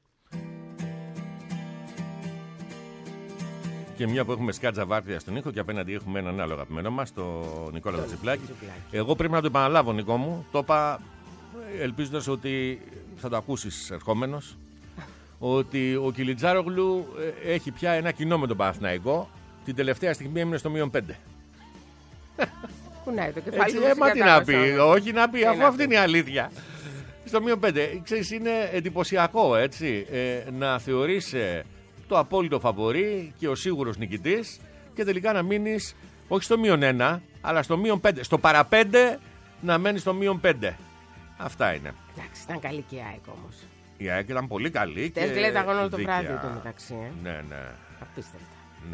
Και μια που έχουμε σκάτζα βάρδια στον ήχο και απέναντι έχουμε έναν άλλο αγαπημένο μας, τον Νικόλα Τζιπλάκη. Εγώ πρέπει να το επαναλάβω, Νικό μου. Το είπα ελπίζοντας ότι θα το ακούσεις ερχόμενος. Ότι ο Κιλιτζάρογλου έχει πια ένα κοινό με τον Παναθηναϊκό. Την τελευταία στιγμή έμεινε στο -5. Κουνάει το κεφάλι του. Μα τι να πει, όχι να πει, αφού αυτή είναι η αλήθεια. Στο -5. Ξέρεις, είναι εντυπωσιακό, έτσι, να θεωρείς το απόλυτο φαβορί και ο σίγουρος νικητής και τελικά να μείνεις όχι στο -1, αλλά στο -5. Στο παραπέντε να μένεις στο -5. Αυτά είναι. Εντάξει, ήταν καλή και η ΑΕΚ όμως. Η ΑΕΚ ήταν πολύ καλή. Χτες γλέτα αγώνα όλο το βράδυ του μεταξύ. Ναι. Απίστευτα. Ναι.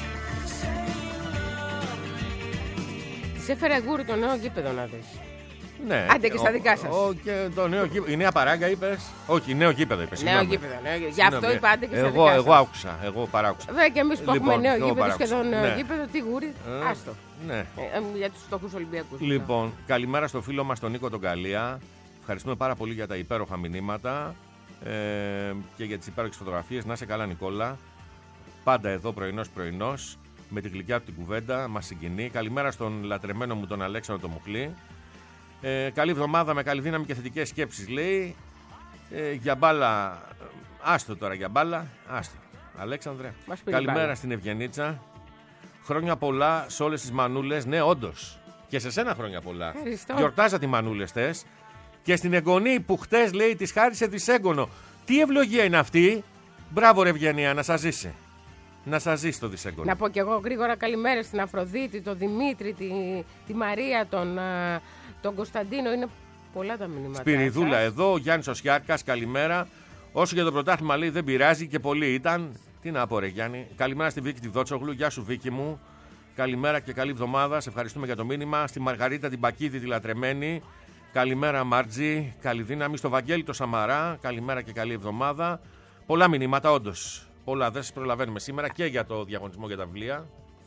Έφερε Γκούρ το νέο γήπεδο να δεις. Ναι. Άντε και στα δικά σας. Η νέα παράγκα είπες. Όχι, νέο γήπεδο είπες. Νέο γήπεδο. Γι' αυτό είπα άντε και στα δικά σας. Εγώ άκουσα. Εγώ παράκουσα. Βέβαια και εμείς που έχουμε νέο γήπεδο, σχεδόν νέο γήπεδο, τι γούρι. Άστο. Ναι. Για τους φτωχούς Ολυμπιακούς. Λοιπόν, καλημέρα στο φίλο μας τον Νίκο τον Καλία. Ευχαριστούμε πάρα πολύ για τα υπέροχα μηνύματα και για τις υπέροχες φωτογραφίες. Να είσαι καλά, Νικόλα. Πάντα εδώ πρωινός με τη γλυκιά του την κουβέντα. Μας συγκινεί. Καλημέρα στον λατρεμένο μου τον Αλέξανδρο τον Μουχλή. Καλή εβδομάδα με καλή δύναμη και θετικές σκέψεις, λέει. Για μπάλα. Άστο τώρα για μπάλα. Άστο. Αλέξανδρε. Καλημέρα στην Ευγενίτσα. Χρόνια πολλά σε όλες τις μανούλες. Ναι, όντως. Και σε σένα χρόνια πολλά. Ευχαριστώ. Γιορτάζα τη μανούλες χτες. Και στην εγγονή που χτες, λέει, της χάρισε δισέγγωνο. Τι ευλογία είναι αυτή. Μπράβο, ρε Ευγενία, να σας ζήσει. Να σας ζήσει το δισέγγωνο. Να πω κι εγώ γρήγορα καλημέρα στην Αφροδίτη, τον Δημήτρη, τη Μαρία, τον Κωνσταντίνο. Είναι πολλά τα μηνύματα. Σπυριδούλα εδώ, ο Γιάννης ο Σιάρκας, καλημέρα. Όσο για το πρωτάθλημα, λέει, δεν πειράζει και πολύ ήταν. Τι να πω, ρε Γιάννη. Καλημέρα στη Βίκη τη Δότσογλου. Γεια σου, Βίκη μου. Καλημέρα και καλή εβδομάδα. Σε ευχαριστούμε για το μήνυμα. Στη Μαργαρίτα την Πακίδη, τη λατρεμένη. Καλημέρα, Μάρτζη. Καλή δύναμη. Στο Βαγγέλη το Σαμαρά. Καλημέρα και καλή εβδομάδα. Πολλά μηνύματα, όντως. Πολλά δεν σας προλαβαίνουμε σήμερα και για το διαγωνισμό για τα βιβλία.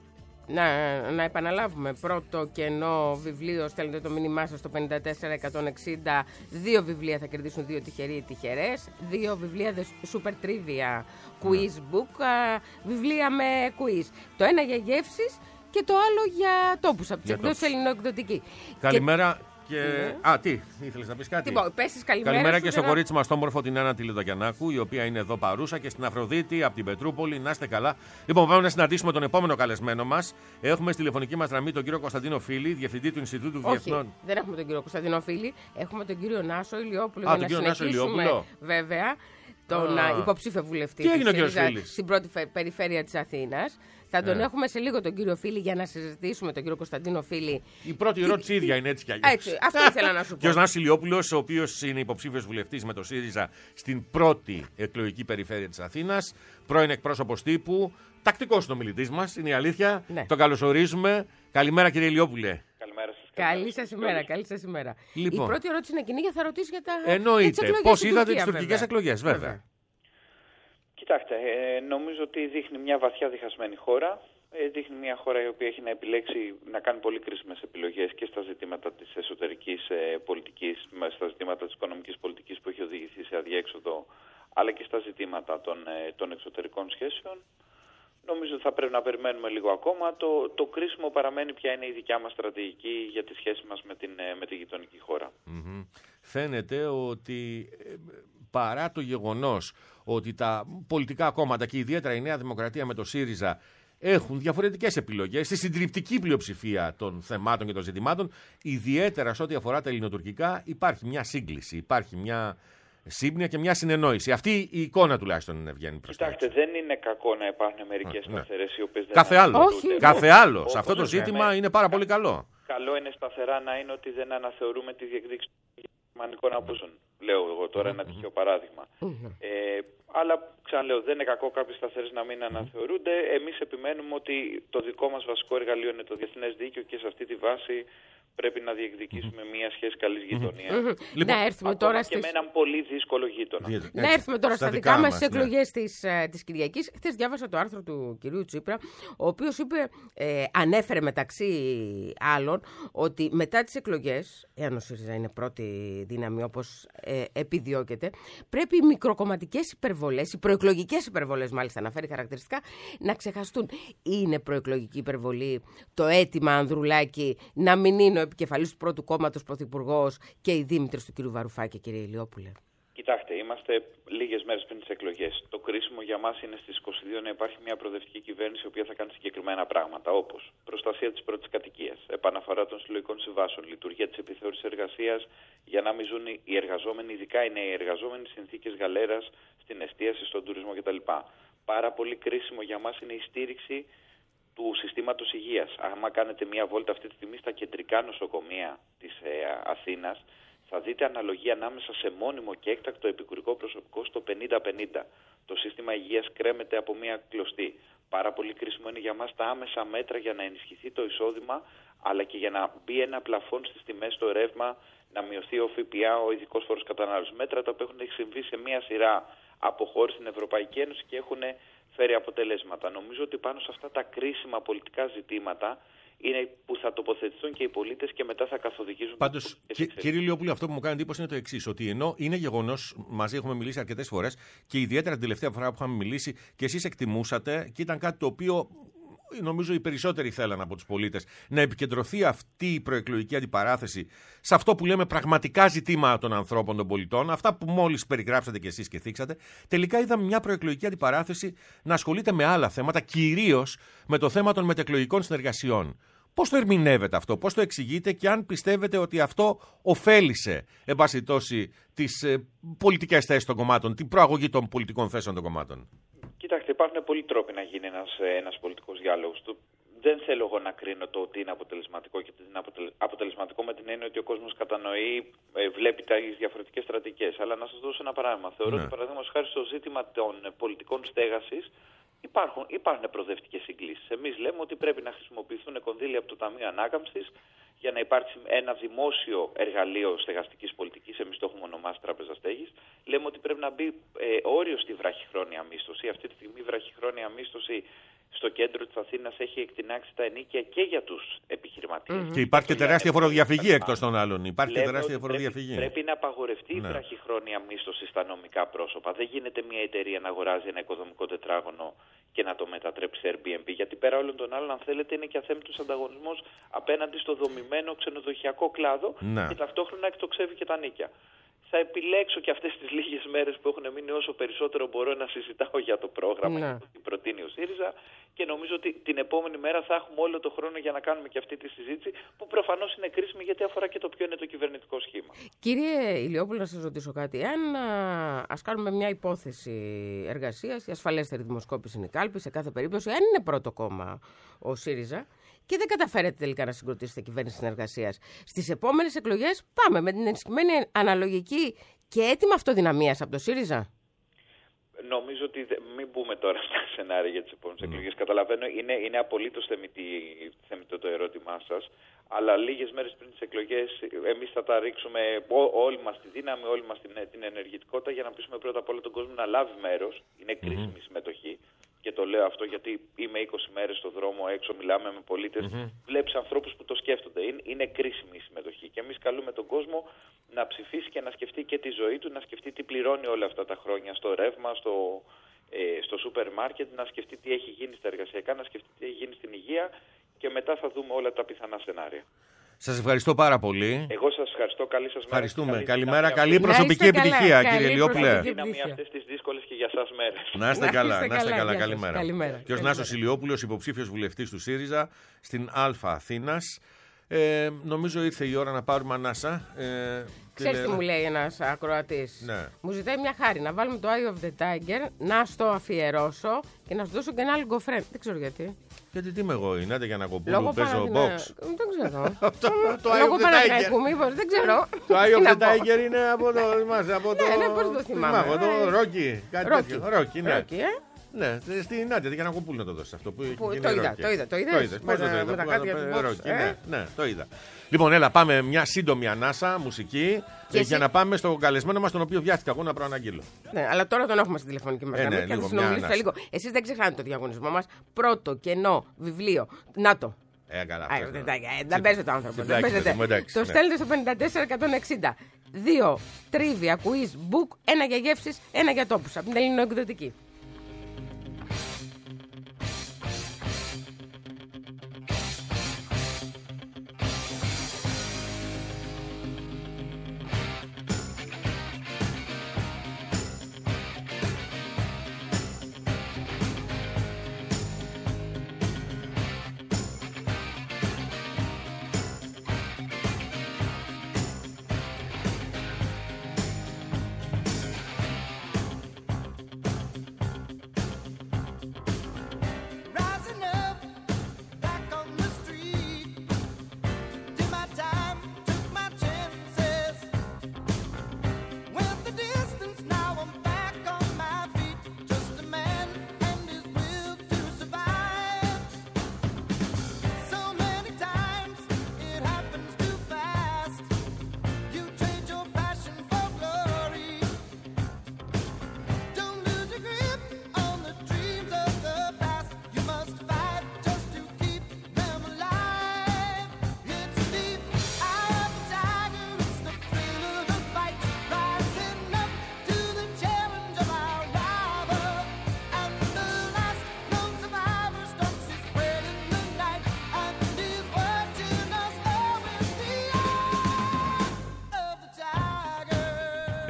Να επαναλάβουμε. Πρώτο κενό βιβλίο. Στέλνετε το μήνυμά σας στο 54160. 2 βιβλία θα κερδίσουν 2 τυχεροί ή τυχερές. 2 βιβλία The Super Trivia Quiz Book. Βιβλία με quiz. Το ένα για γεύσεις και το άλλο για τόπους από τις εκδόσεις ελληνοεκδοτική. Καλημέρα. Τι, ήθελες να πεις κάτι. Καλημέρα και στο κορίτσι μας, το όμορφο, την Άννα Τηλεδογιαννάκου, η οποία είναι εδώ παρούσα, και στην Αφροδίτη από την Πετρούπολη. Να είστε καλά. Λοιπόν, πάμε να συναντήσουμε τον επόμενο καλεσμένο μας. Έχουμε στη τηλεφωνική μας γραμμή τον κύριο Κωνσταντίνο Φίλη, διευθυντή του Ινστιτούτου Διεθνών. Όχι, δεν έχουμε τον κύριο Κωνσταντίνο Φίλη. Έχουμε τον κύριο Νάσο Ηλιόπουλο. Τον κύριο Νάσο Ηλιόπουλο. Βέβαια, τον υποψήφιο βουλευτή στην πρώτη περιφέρεια της Αθήνας. Θα τον έχουμε σε λίγο τον κύριο Φίλη για να συζητήσουμε τον κύριο Κωνσταντίνο Φίλη. Η πρώτη ερώτηση ίδια είναι έτσι κι αλλιώς. Έτσι, αυτό ήθελα να σου πω. Και ο Νάσος Ηλιόπουλος, ο οποίος είναι υποψήφιος βουλευτής με το ΣΥΡΙΖΑ στην πρώτη εκλογική περιφέρεια της Αθήνας, πρώην εκπρόσωπος τύπου, τακτικός συνομιλητής μας, είναι η αλήθεια. Ναι. Το καλωσορίζουμε. Καλημέρα, κύριε Ηλιόπουλε. Καλημέρα σας. Καλή σας ημέρα. Λοιπόν, η πρώτη ερώτηση είναι κοινή και θα ρωτήσει για τα. Εννοείται. Πώς είδατε τις τουρκικές εκλογές, βέβαια. Κοιτάξτε, νομίζω ότι δείχνει μια βαθιά διχασμένη χώρα. Δείχνει μια χώρα η οποία έχει να επιλέξει να κάνει πολύ κρίσιμες επιλογές και στα ζητήματα της εσωτερικής πολιτικής, στα ζητήματα της οικονομικής πολιτικής που έχει οδηγηθεί σε αδιέξοδο, αλλά και στα ζητήματα των εξωτερικών σχέσεων. Νομίζω ότι θα πρέπει να περιμένουμε λίγο ακόμα. Το κρίσιμο παραμένει ποια είναι η δικιά μας στρατηγική για τη σχέση μας με τη γειτονική χώρα. Φαίνεται ότι παρά το γεγονός ότι τα πολιτικά κόμματα και ιδιαίτερα η Νέα Δημοκρατία με το ΣΥΡΙΖΑ έχουν διαφορετικές επιλογές στη συντριπτική πλειοψηφία των θεμάτων και των ζητημάτων, ιδιαίτερα σε ό,τι αφορά τα ελληνοτουρκικά, υπάρχει μια σύγκληση, υπάρχει μια σύμπνοια και μια συνεννόηση. Αυτή η εικόνα τουλάχιστον βγαίνει προς τα έξω. Κοιτάξτε, δεν είναι κακό να υπάρχουν μερικές σταθερές οι οποίες δεν Κάθε άλλο. Σε αυτό το ζήτημα είναι πάρα πολύ καλό. Καλό είναι σταθερά να είναι ότι δεν αναθεωρούμε τη διεκδίκηση των γερμανικών απόζων. Λέω εγώ τώρα ένα τυχαίο παράδειγμα. Αλλά ξαναλέω, δεν είναι κακό κάποιες σταθερές να μην αναθεωρούνται. Εμείς επιμένουμε ότι το δικό μας βασικό εργαλείο είναι το διεθνές δίκαιο και σε αυτή τη βάση πρέπει να διεκδικήσουμε μια σχέση καλής γειτονίας. Λοιπόν, να έρθουμε τώρα και με έναν πολύ δύσκολο γείτονα. Να έρθουμε τώρα στα δικά μας εκλογές της Κυριακής. Χθες διάβασα το άρθρο του κυρίου Τσίπρα, ο οποίος ανέφερε μεταξύ άλλων ότι μετά τις εκλογές, εάν ο ΣΥΡΙΖΑ είναι πρώτη δύναμη όπως επιδιώκεται, πρέπει οι μικροκομματικές υπερβολές, οι προεκλογικές υπερβολές μάλιστα αναφέρει χαρακτηριστικά, να ξεχαστούν. Είναι προεκλογική υπερβολή το αίτημα Ανδρουλάκη να μην είναι ο επικεφαλής του πρώτου κόμματος πρωθυπουργός και οι δήμητρες του κ. Βαρουφάκη, κύριε Ηλιόπουλε? Κοιτάξτε, είμαστε λίγες μέρες πριν τις εκλογές. Το κρίσιμο για μας είναι στις 22 να υπάρχει μια προοδευτική κυβέρνηση η οποία θα κάνει συγκεκριμένα πράγματα, όπως προστασία της πρώτης κατοικίας, επαναφορά των συλλογικών συμβάσεων, λειτουργία της επιθεώρησης εργασίας για να μην ζουν οι εργαζόμενοι, ειδικά οι νέοι εργαζόμενοι, συνθήκες γαλέρας στην εστίαση, στον τουρισμό κτλ. Πάρα πολύ κρίσιμο για μας είναι η στήριξη του συστήματος υγείας. Άμα κάνετε μια βόλτα αυτή τη στιγμή στα κεντρικά νοσοκομεία της Αθήνας, θα δείτε αναλογία ανάμεσα σε μόνιμο και έκτακτο επικουρικό προσωπικό στο 50-50. Το σύστημα υγείας κρέμεται από μία κλωστή. Πάρα πολύ κρίσιμο είναι για μας τα άμεσα μέτρα για να ενισχυθεί το εισόδημα, αλλά και για να μπει ένα πλαφόν στις τιμές στο ρεύμα, να μειωθεί ο ΦΠΑ, ο ειδικός φόρος κατανάλωσης. Μέτρα τα οποία έχουν συμβεί σε μία σειρά από χώρες στην Ευρωπαϊκή Ένωση και έχουν φέρει αποτελέσματα. Νομίζω ότι πάνω σε αυτά τα κρίσιμα πολιτικά ζητήματα είναι που θα τοποθετηθούν και οι πολίτες και μετά θα καθοδηγήσουν. Πάντως, κύριε Ηλιόπουλε, αυτό που μου κάνει εντύπωση είναι το εξής, ότι ενώ είναι γεγονός, μαζί έχουμε μιλήσει αρκετές φορές και ιδιαίτερα την τελευταία φορά που είχαμε μιλήσει και εσείς εκτιμούσατε και ήταν κάτι το οποίο νομίζω οι περισσότεροι θέλαν από τους πολίτες, να επικεντρωθεί αυτή η προεκλογική αντιπαράθεση σε αυτό που λέμε πραγματικά ζητήματα των ανθρώπων, των πολιτών, αυτά που μόλις περιγράψατε κι εσείς και θίξατε. Τελικά είδαμε μια προεκλογική αντιπαράθεση να ασχολείται με άλλα θέματα, κυρίως με το θέμα των μετεκλογικών συνεργασιών. Πώς το ερμηνεύετε αυτό, πώς το εξηγείτε και αν πιστεύετε ότι αυτό ωφέλισε, εν πάση τόση, τις πολιτικές θέσεις των κομμάτων, την προαγωγή των πολιτικών θέσεων των κομμάτων? Κοιτάξτε, υπάρχουν πολλοί τρόποι να γίνει ένας πολιτικός διάλογος. Δεν θέλω εγώ να κρίνω το ότι είναι αποτελεσματικό και ότι είναι αποτελεσματικό με την έννοια ότι ο κόσμος κατανοεί, βλέπει τις διαφορετικές στρατηγικές. Αλλά να σας δώσω ένα παράδειγμα. Θεωρώ ότι, παραδείγματος χάρη, στο ζήτημα των πολιτικών στέγασης υπάρχουν προοδευτικές συγκλήσεις. Εμείς λέμε ότι πρέπει να χρησιμοποιηθούν κονδύλια από το Ταμείο Ανάκαμψης για να υπάρξει ένα δημόσιο εργαλείο στεγαστικής πολιτικής. Εμείς το έχουμε ονομάσει Τράπεζα Στέγης. Λέμε ότι πρέπει να μπει όριο στη βραχυχρόνια μίσθωση. Αυτή τη στιγμή η βραχυχρόνια μίσθωση στο κέντρο της Αθήνας έχει εκτινάξει τα ενοίκια και για τους επιχειρηματίες. Και υπάρχει και τεράστια φοροδιαφυγή εκτός των άλλων. Υπάρχει και τεράστια φοροδιαφυγή. Πρέπει να απαγορευτεί η βραχυχρόνια μίσθωση στα νομικά πρόσωπα. Δεν γίνεται μια εταιρεία να αγοράζει ένα οικοδομικό τετράγωνο και να το μετατρέψει σε Airbnb. Γιατί πέρα όλων των άλλων, αν θέλετε, είναι και αθέμητος ανταγωνισμός απέναντι στο δομημένο ξενοδοχειακό κλάδο και ταυτόχρονα εκτοξεύει και τα νίκια. Θα επιλέξω και αυτές τις λίγες μέρες που έχουν μείνει όσο περισσότερο μπορώ να συζητάω για το πρόγραμμα και το τι προτείνει ο ΣΥΡΙΖΑ και νομίζω ότι την επόμενη μέρα θα έχουμε όλο το χρόνο για να κάνουμε και αυτή τη συζήτηση που προφανώς είναι κρίσιμη γιατί αφορά και το ποιο είναι το κυβερνητικό σχήμα. Κύριε Ηλιόπουλε, να σας ρωτήσω κάτι. Αν ας κάνουμε μια υπόθεση εργασίας, η ασφαλέστερη δημοσκόπηση είναι η κάλπη σε κάθε περίπτωση, αν είναι πρώτο κόμμα ο ΣΥΡΙΖΑ και δεν καταφέρετε τελικά να συγκροτήσετε κυβέρνηση συνεργασίας, στις επόμενες εκλογές πάμε με την ενισχυμένη αναλογική και έτοιμα αυτοδυναμίας από το ΣΥΡΙΖΑ? Νομίζω ότι μην μπούμε τώρα στα σενάρια για τις επόμενες εκλογές. Καταλαβαίνω, είναι απολύτως θεμιτό το ερώτημά σας, αλλά λίγες μέρες πριν τις εκλογές εμείς θα τα ρίξουμε όλη μας τη δύναμη, όλη μας την ενεργητικότητα για να πείσουμε πρώτα απ' όλα τον κόσμο να λάβει μέρος. Είναι κρίσιμη συμμετοχή. Και το λέω αυτό γιατί είμαι 20 μέρες στον δρόμο έξω, μιλάμε με πολίτες, βλέπεις ανθρώπους που το σκέφτονται. Είναι κρίσιμη η συμμετοχή και εμείς καλούμε τον κόσμο να ψηφίσει και να σκεφτεί και τη ζωή του, να σκεφτεί τι πληρώνει όλα αυτά τα χρόνια στο ρεύμα, στο σούπερ μάρκετ, να σκεφτεί τι έχει γίνει στα εργασιακά, να σκεφτεί τι έχει γίνει στην υγεία και μετά θα δούμε όλα τα πιθανά σενάρια. Σας ευχαριστώ πάρα πολύ. Εγώ σας ευχαριστώ. Καλή σας μέρα. Ευχαριστούμε. Καλημέρα. Καλή προσωπική επιτυχία, κύριε Ηλιόπουλε. Δύναμη αυτές τις δύσκολες και για σας μέρες. Να είστε καλά. Να είστε καλά. Καλημέρα. Και ο Νάσος Ηλιόπουλος, υποψήφιος βουλευτής του ΣΥΡΙΖΑ στην Α Αθήνας. Νομίζω ήρθε η ώρα να πάρουμε ανάσα. Ξέρεις τι μου λέει ένας ακροατής? Ναι. Μου ζητάει μια χάρη να βάλουμε το Eye of the Tiger, να στο αφιερώσω και να σου δώσω και ένα άλλο γκοφρέν. Δεν ξέρω γιατί. Γιατί τι είμαι εγώ, η Νάντια Γιαννακοπούλου, παίζω box. Δεν ξέρω. Λόγω Παναθηναϊκού, μήπως, δεν ξέρω. Το Eye of the Tiger είναι από το... Ναι, πώς το θυμάμαι. Το Ρόκι, κάτι τέτοιο. Ρόκι, ναι. Ναι, στην Νάντια Γιαννακοπούλου να το δώσεις αυτό. Το είδα. Με τα κάτια του box. Ναι, το είδα. Λοιπόν, έλα, πάμε μια σύντομη ανάσα, μουσική, για να πάμε στο καλεσμένο μας, τον οποίο βιάστηκα εγώ να προαναγγείλω. Ναι, αλλά τώρα τον έχουμε στη τηλεφωνική μας γραμμή και θα συνομιλήσουμε λίγο. Εσείς δεν ξεχνάτε το διαγωνισμό μας. Πρώτο κενό βιβλίο. Να το. Καλά. Δεν παίζετε το άνθρωπο. Το στέλνετε στο 54160. 2 τρίβια quiz book, 1 για γεύσεις, 1 για τόπους. Από την Ελληνοεκδοτική.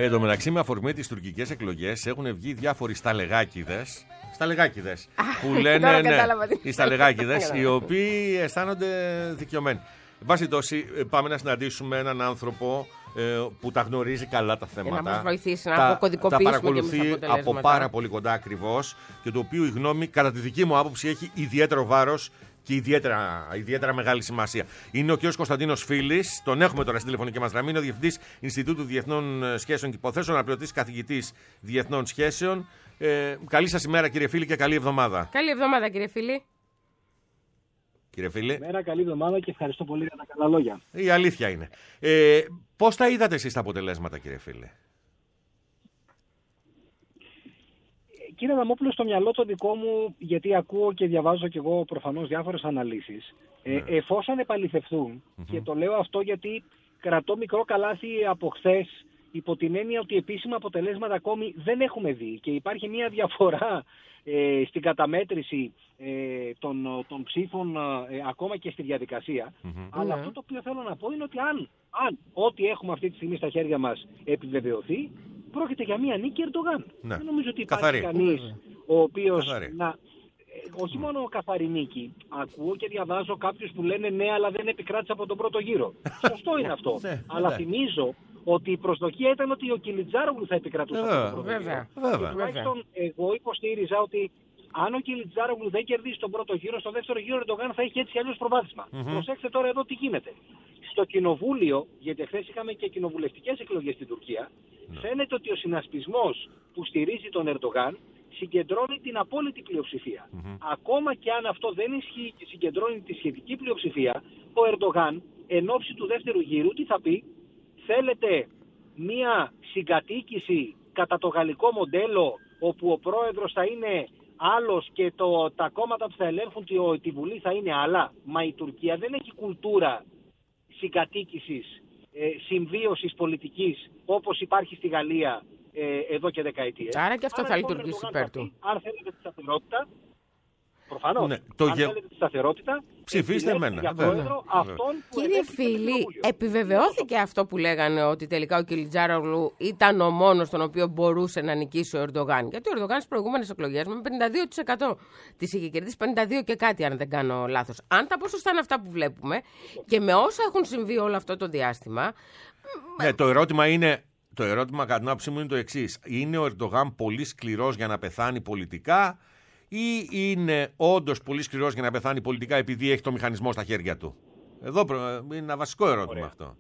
Εν τω μεταξύ, με αφορμή τις τουρκικές εκλογές, έχουν βγει διάφοροι σταλεγάκηδες. Που λένε οι σταλεγάκηδες, οι οποίοι αισθάνονται δικαιωμένοι. Εν πάση τόση, πάμε να συναντήσουμε έναν άνθρωπο που τα γνωρίζει καλά τα θέματα. Να μας βοηθήσει να αποκωδικοποιήσουμε. Τα παρακολουθεί από πάρα πολύ κοντά ακριβώς και το οποίο η γνώμη, κατά τη δική μου άποψη, έχει ιδιαίτερο βάρος και ιδιαίτερα μεγάλη σημασία. Είναι ο κ. Κωνσταντίνος Φίλης, τον έχουμε τώρα στην τηλεφωνική μας γραμμή, είναι ο Διευθυντής Ινστιτούτου Διεθνών Σχέσεων και Υποθέσεων, αναπληρωτής καθηγητής Διεθνών Σχέσεων. Καλή σας ημέρα, κύριε Φίλη, και καλή εβδομάδα. Καλή εβδομάδα, κύριε Φίλη. Κύριε Φίλη. Καλημέρα, καλή εβδομάδα και ευχαριστώ πολύ για τα καλά λόγια. Η αλήθεια είναι. Πώς τα είδατε εσείς τα αποτελέσματα, κύριε Φίλη? Κύριε Δαμόπουλο, στο μυαλό το δικό μου, γιατί ακούω και διαβάζω κι εγώ προφανώς διάφορες αναλύσεις, εφόσον επαληθευτούν, και το λέω αυτό γιατί κρατώ μικρό καλάθι από χθες, υπό την έννοια ότι επίσημα αποτελέσματα ακόμη δεν έχουμε δει και υπάρχει μια διαφορά στην καταμέτρηση των ψήφων ακόμα και στη διαδικασία. Αλλά αυτό το οποίο θέλω να πω είναι ότι αν ό,τι έχουμε αυτή τη στιγμή στα χέρια μας επιβεβαιωθεί, πρόκειται για μια νίκη Ερντογάν. Ναι. Δεν νομίζω ότι υπάρχει κανείς ο οποίος όχι μόνο καθαρή νίκη. Ακούω και διαβάζω κάποιους που λένε ναι, αλλά δεν επικράτησε από τον πρώτο γύρο. Σωστό είναι αυτό. Αλλά θυμίζω ότι η προσδοκία ήταν ότι ο Κιλιτζάρογλου θα επικρατούσε από τον πρώτο γύρο. Τουλάχιστον εγώ υποστήριζα ότι αν ο Κιλιτζάρογλου δεν κερδίσει τον πρώτο γύρο, στο δεύτερο γύρο ο Ερντογάν θα έχει έτσι αλλιώς προβάδισμα. Προσέξτε τώρα εδώ τι γίνεται. Στο κοινοβούλιο, γιατί χθες είχαμε και κοινοβουλευτικές εκλογές στην Τουρκία, φαίνεται ότι ο συνασπισμός που στηρίζει τον Ερντογάν συγκεντρώνει την απόλυτη πλειοψηφία. Ακόμα και αν αυτό δεν ισχύει και συγκεντρώνει τη σχετική πλειοψηφία, ο Ερντογάν εν ώψη του δεύτερου γύρου τι θα πει? Θέλετε μία συγκατοίκηση κατά το γαλλικό μοντέλο, όπου ο πρόεδρος θα είναι άλλος και τα κόμματα που θα ελέγχουν τη Βουλή θα είναι άλλα? Μα η Τουρκία δεν έχει κουλτούρα συγκατοίκησης, συμβίωσης πολιτικής όπως υπάρχει στη Γαλλία εδώ και δεκαετίες. Άρα και αυτό θα λειτουργήσει υπέρ του. Αν θέλετε τη σταθερότητα, προφανώς, ναι, αν θέλετε τη σταθερότητα, ψηφίστε εμένα. Κύριε Φίλη, επιβεβαιώθηκε αυτό που λέγανε ότι τελικά ο Κιλιτζάρογλου ήταν ο μόνος τον οποίο μπορούσε να νικήσει ο Ερντογάν? Γιατί ο Ερντογάν στις προηγούμενες εκλογές με 52% τις είχε κερδίσει, 52 και κάτι αν δεν κάνω λάθος. Αν τα ποσοστά είναι αυτά που βλέπουμε και με όσα έχουν συμβεί όλο αυτό το διάστημα... Ναι, το ερώτημα κατά την άποψή μου είναι το εξής. Είναι ο Ερντογάν πολύ σκληρός για να πεθάνει πολιτικά, ή είναι όντως πολύ σκληρός για να πεθάνει πολιτικά επειδή έχει το μηχανισμό στα χέρια του? Εδώ είναι ένα βασικό ερώτημα αυτό.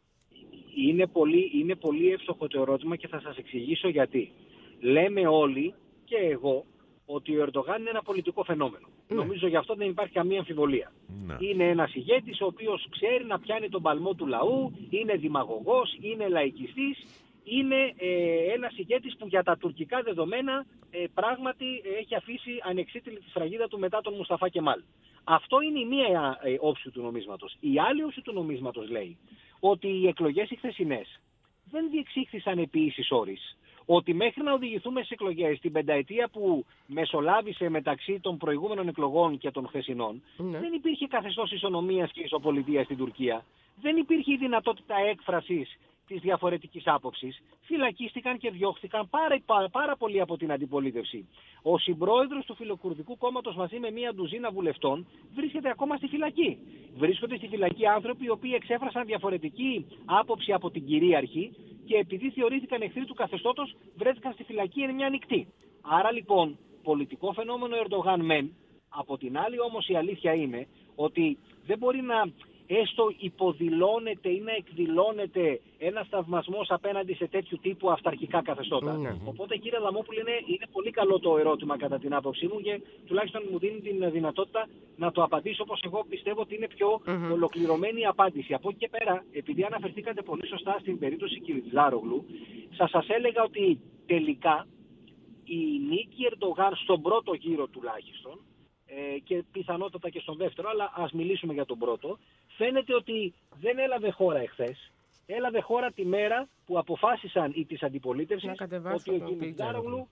Είναι πολύ εύστοχο το ερώτημα και θα σας εξηγήσω γιατί. Λέμε όλοι, και εγώ, ότι ο Ερντογάν είναι ένα πολιτικό φαινόμενο. Νομίζω γι' αυτό δεν υπάρχει καμία αμφιβολία. Είναι ένας ηγέτης ο οποίος ξέρει να πιάνει τον παλμό του λαού, είναι δημαγωγός, είναι λαϊκιστής. Είναι ένας ηγέτης που για τα τουρκικά δεδομένα πράγματι έχει αφήσει ανεξίτηλη τη σφραγίδα του μετά τον Μουσταφά Κεμάλ. Αυτό είναι η μία όψη του νομίσματος. Η άλλη όψη του νομίσματος λέει ότι οι εκλογές οι χθεσινές δεν διεξήχθησαν επί ίσης όρης. Ότι μέχρι να οδηγηθούμε στις εκλογές την πενταετία που μεσολάβησε μεταξύ των προηγούμενων εκλογών και των χθεσινών, δεν υπήρχε καθεστώς ισονομίας και ισοπολιτείας στην Τουρκία. Δεν υπήρχε η δυνατότητα έκφρασης της διαφορετικής άποψης. Φυλακίστηκαν και διώχθηκαν πάρα πολλοί από την αντιπολίτευση. Ο συμπρόεδρος του Φιλοκουρδικού Κόμματος μαζί με μία ντουζίνα βουλευτών βρίσκεται ακόμα στη φυλακή. Βρίσκονται στη φυλακή άνθρωποι οι οποίοι εξέφρασαν διαφορετική άποψη από την κυρίαρχη και επειδή θεωρήθηκαν εχθροί του καθεστώτος βρέθηκαν στη φυλακή εν μια νυχτή. Άρα λοιπόν πολιτικό φαινόμενο Ερντογάν μεν, από την άλλη όμως η αλήθεια είναι ότι δεν μπορεί να έστω υποδηλώνεται ή να εκδηλώνεται ένας θαυμασμός απέναντι σε τέτοιου τύπου αυταρχικά καθεστώτα. Οπότε κύριε Δαμόπουλε είναι πολύ καλό το ερώτημα κατά την άποψή μου και τουλάχιστον μου δίνει την δυνατότητα να το απαντήσω όπως εγώ πιστεύω ότι είναι πιο ολοκληρωμένη η απάντηση. Από εκεί και πέρα, επειδή αναφερθήκατε πολύ σωστά στην περίπτωση Κιλιτζάρογλου, σας έλεγα ότι τελικά η νίκη Ερντογάν στον πρώτο γύρο τουλάχιστον και πιθανότατα και στον δεύτερο, αλλά ας μιλήσουμε για τον πρώτο, φαίνεται ότι δεν έλαβε χώρα εχθές. Έλαβε χώρα τη μέρα που αποφάσισαν οι της αντιπολίτευσης ότι ο Κιλιτζάρογλου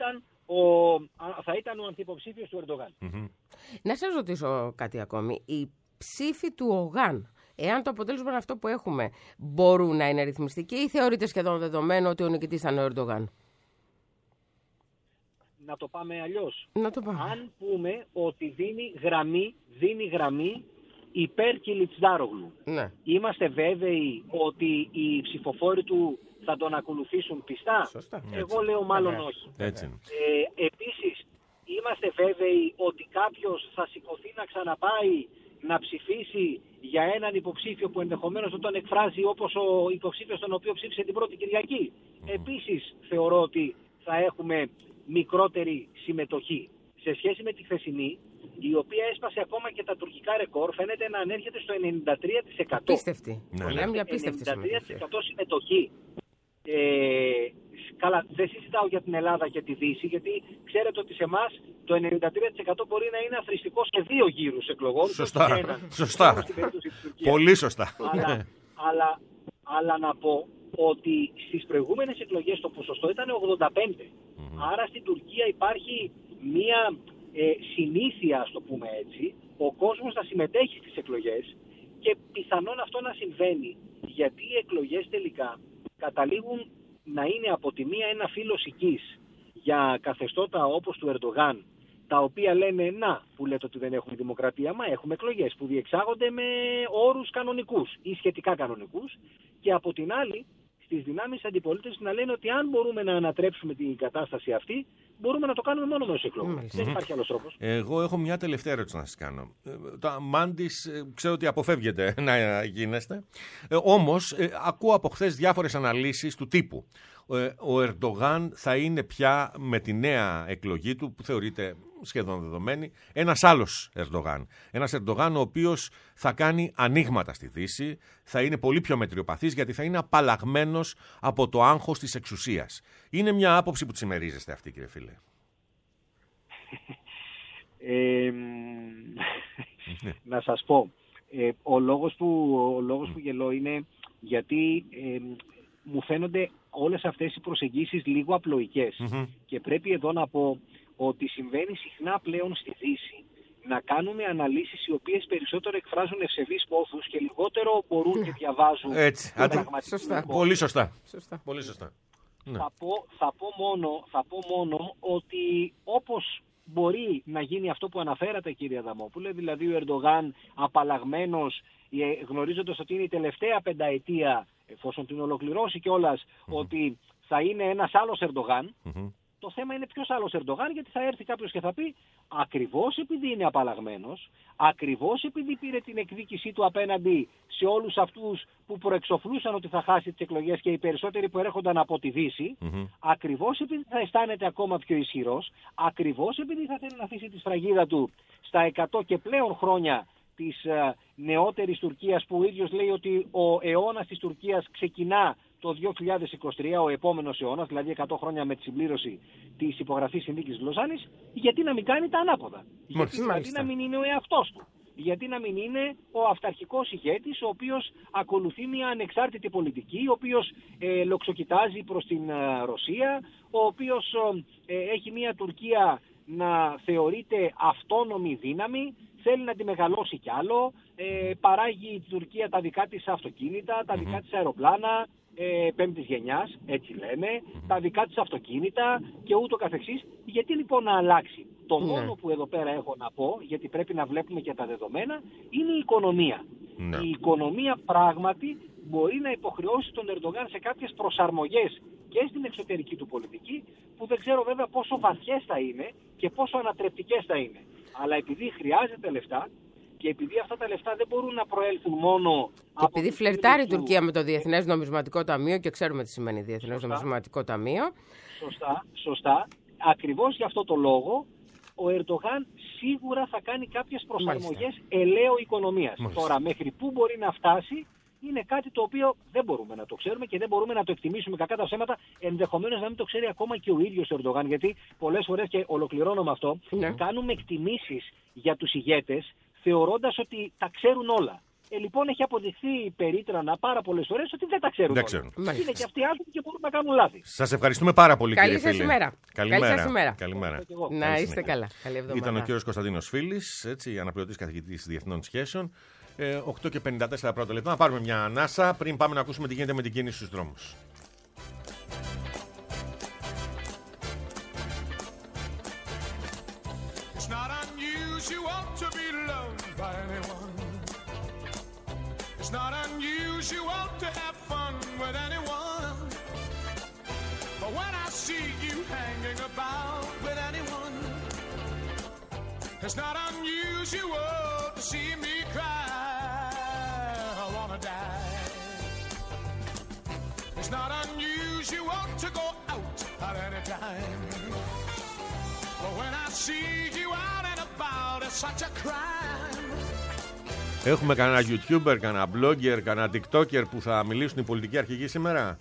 θα ήταν ο ανθυποψήφιος του Ερντογάν. Να σας ρωτήσω κάτι ακόμη. Οι ψήφοι του Ογάν εάν το αποτέλεσμα είναι αυτό που έχουμε, μπορούν να είναι ρυθμιστικοί ή θεωρείται σχεδόν δεδομένο ότι ο νικητής θα είναι ο Ερντογάν? Να το πάμε αλλιώς. Αν πούμε ότι δίνει γραμμή υπέρ Κιλιτζάρογλου, ναι, είμαστε βέβαιοι ότι οι ψηφοφόροι του θα τον ακολουθήσουν πιστά? Σωστά. Εγώ λέω μάλλον όχι. Επίσης, είμαστε βέβαιοι ότι κάποιος θα σηκωθεί να ξαναπάει να ψηφίσει για έναν υποψήφιο που ενδεχομένως δεν τον εκφράζει όπως ο υποψήφιος τον οποίο ψήφισε την πρώτη Κυριακή? Επίσης, θεωρώ ότι θα έχουμε μικρότερη συμμετοχή σε σχέση με τη χθεσινή, η οποία έσπασε ακόμα και τα τουρκικά ρεκόρ, φαίνεται να ανέρχεται στο 93%. Απίστευτη. Μια απίστευτη 93% συμμετοχή. Καλά, δεν συζητάω για την Ελλάδα και τη Δύση, γιατί ξέρετε ότι σε εμάς το 93% μπορεί να είναι αθροιστικό σε 2 γύρους εκλογών. Σωστά. Πολύ σωστά. Αλλά να πω ότι στις προηγούμενες εκλογές το ποσοστό ήταν 85%. Άρα στην Τουρκία υπάρχει μία συνήθεια, ας το πούμε έτσι, ο κόσμος να συμμετέχει στις εκλογές και πιθανόν αυτό να συμβαίνει γιατί οι εκλογές τελικά καταλήγουν να είναι από τη μία ένα φύλλος οικής για καθεστώτα όπως του Ερντογάν, τα οποία λένε να, που λέτε ότι δεν έχουμε δημοκρατία, μα έχουμε εκλογές που διεξάγονται με όρους κανονικούς ή σχετικά κανονικούς, και από την άλλη στις δυνάμεις αντιπολίτευσης να λένε ότι αν μπορούμε να ανατρέψουμε την κατάσταση αυτή, μπορούμε να το κάνουμε μόνο με τους εκλογές. Δεν υπάρχει άλλος τρόπος. Εγώ έχω μια τελευταία ερώτηση να σας κάνω. Το Μάντις ξέρω ότι αποφεύγετε να γίνεστε. Όμως ακούω από χθες διάφορες αναλύσεις του τύπου. Ο Ερντογάν θα είναι πια με τη νέα εκλογή του, που θεωρείται σχεδόν δεδομένη, ένας άλλος Ερντογάν. Ένας Ερντογάν ο οποίος θα κάνει ανοίγματα στη Δύση, θα είναι πολύ πιο μετριοπαθής, γιατί θα είναι απαλλαγμένος από το άγχος της εξουσίας. Είναι μια άποψη που τη συμμερίζεστε αυτή, κύριε φίλε? Να σας πω, ο λόγος που γελώ είναι γιατί μου φαίνονται όλες αυτές οι προσεγγίσεις λίγο απλοϊκές. Και πρέπει εδώ να πω ότι συμβαίνει συχνά πλέον στη Δύση να κάνουμε αναλύσεις οι οποίες περισσότερο εκφράζουν ευσεβείς πόθους και λιγότερο μπορούν και διαβάζουν. Έτσι, σωστά. Πολύ σωστά. Πολύ σωστά. Θα πω μόνο ότι όπως μπορεί να γίνει αυτό που αναφέρατε, κύριε Αδαμόπουλε, δηλαδή ο Ερντογάν απαλλαγμένος, γνωρίζοντας ότι είναι η τελευταία πενταετία, εφόσον την ολοκληρώσει κιόλας, ότι θα είναι ένας άλλος Ερντογάν. Το θέμα είναι ποιος άλλος Ερντογάν, γιατί θα έρθει κάποιος και θα πει ακριβώς επειδή είναι απαλλαγμένος, ακριβώς επειδή πήρε την εκδίκησή του απέναντι σε όλους αυτούς που προεξοφλούσαν ότι θα χάσει τις εκλογές και οι περισσότεροι που έρχονταν από τη Δύση, ακριβώς επειδή θα αισθάνεται ακόμα πιο ισχυρός, ακριβώς επειδή θα θέλει να αφήσει τη σφραγίδα του στα 100 και πλέον χρόνια της νεότερης Τουρκίας, που ο ίδιος λέει ότι ο αιώνας της Τουρκίας ξεκινά το 2023, ο επόμενος αιώνας, δηλαδή 100 χρόνια με τη συμπλήρωση της υπογραφής συνθήκης της Λοζάνης, γιατί να μην κάνει τα ανάποδα? Γιατί να μην είναι ο εαυτός του? Γιατί να μην είναι ο αυταρχικός ηγέτης, ο οποίος ακολουθεί μια ανεξάρτητη πολιτική, ο οποίος λοξοκοιτάζει προς την Ρωσία, ο οποίος έχει μια Τουρκία να θεωρείται αυτόνομη δύναμη, θέλει να τη μεγαλώσει κι άλλο, παράγει η Τουρκία τα δικά της αυτοκίνητα, τα δικά της αεροπλάνα, πέμπτης γενιάς, έτσι λένε, τα δικά της αυτοκίνητα και ούτω καθεξής. Γιατί λοιπόν να αλλάξει? Το μόνο που εδώ πέρα έχω να πω, γιατί πρέπει να βλέπουμε και τα δεδομένα, είναι η οικονομία. Η οικονομία πράγματι μπορεί να υποχρεώσει τον Ερντογάν σε κάποιες προσαρμογές και στην εξωτερική του πολιτική, που δεν ξέρω βέβαια πόσο βαθιές θα είναι και πόσο ανατρεπτικές θα είναι. Αλλά επειδή χρειάζεται λεφτά, και επειδή αυτά τα λεφτά δεν μπορούν να προέλθουν μόνο και από... επειδή φλερτάρει η Τουρκία με το Διεθνές Νομισματικό Ταμείο, και ξέρουμε τι σημαίνει Διεθνές Νομισματικό Ταμείο. Σωστά. Ακριβώς γι' αυτό το λόγο ο Ερντογάν σίγουρα θα κάνει κάποιες προσαρμογές ελαίου οικονομίας. Τώρα, μέχρι πού μπορεί να φτάσει, είναι κάτι το οποίο δεν μπορούμε να το ξέρουμε και δεν μπορούμε να το εκτιμήσουμε, κακά τα ψέματα. Ενδεχομένως να μην το ξέρει ακόμα και ο ίδιος ο Ερντογάν, γιατί πολλές φορές, και ολοκληρώνω με αυτό, κάνουμε εκτιμήσεις για τους ηγέτες θεωρώντας ότι τα ξέρουν όλα. Λοιπόν, έχει αποδειχθεί περίτρανα πάρα πολλές φορές ότι δεν τα ξέρουν. Είναι και αυτοί άνθρωποι και μπορούν να κάνουν λάθη. Σας ευχαριστούμε πάρα πολύ, καλή κύριε φίλε. Καλημέρα. Να είστε καλά. Καλή εβδομάδα. Ήταν ο κύριος Κωνσταντίνος Φίλης, αναπληρωτής καθηγητής Διεθνών Σχέσεων. 8 και 54 πρώτα λεπτά. Να πάρουμε μια ανάσα πριν πάμε να ακούσουμε τι γίνεται με την κίνηση στους δρόμους. It's not unusual to have fun with anyone, but when I see you hanging about with anyone, it's not unusual to see me cry. I wanna die. It's not unusual to go out at any time, but when I see you out and about, it's such a crime. Έχουμε κανένα YouTuber, κανένα blogger, κανένα TikToker που θα μιλήσουν οι πολιτικοί αρχηγοί σήμερα?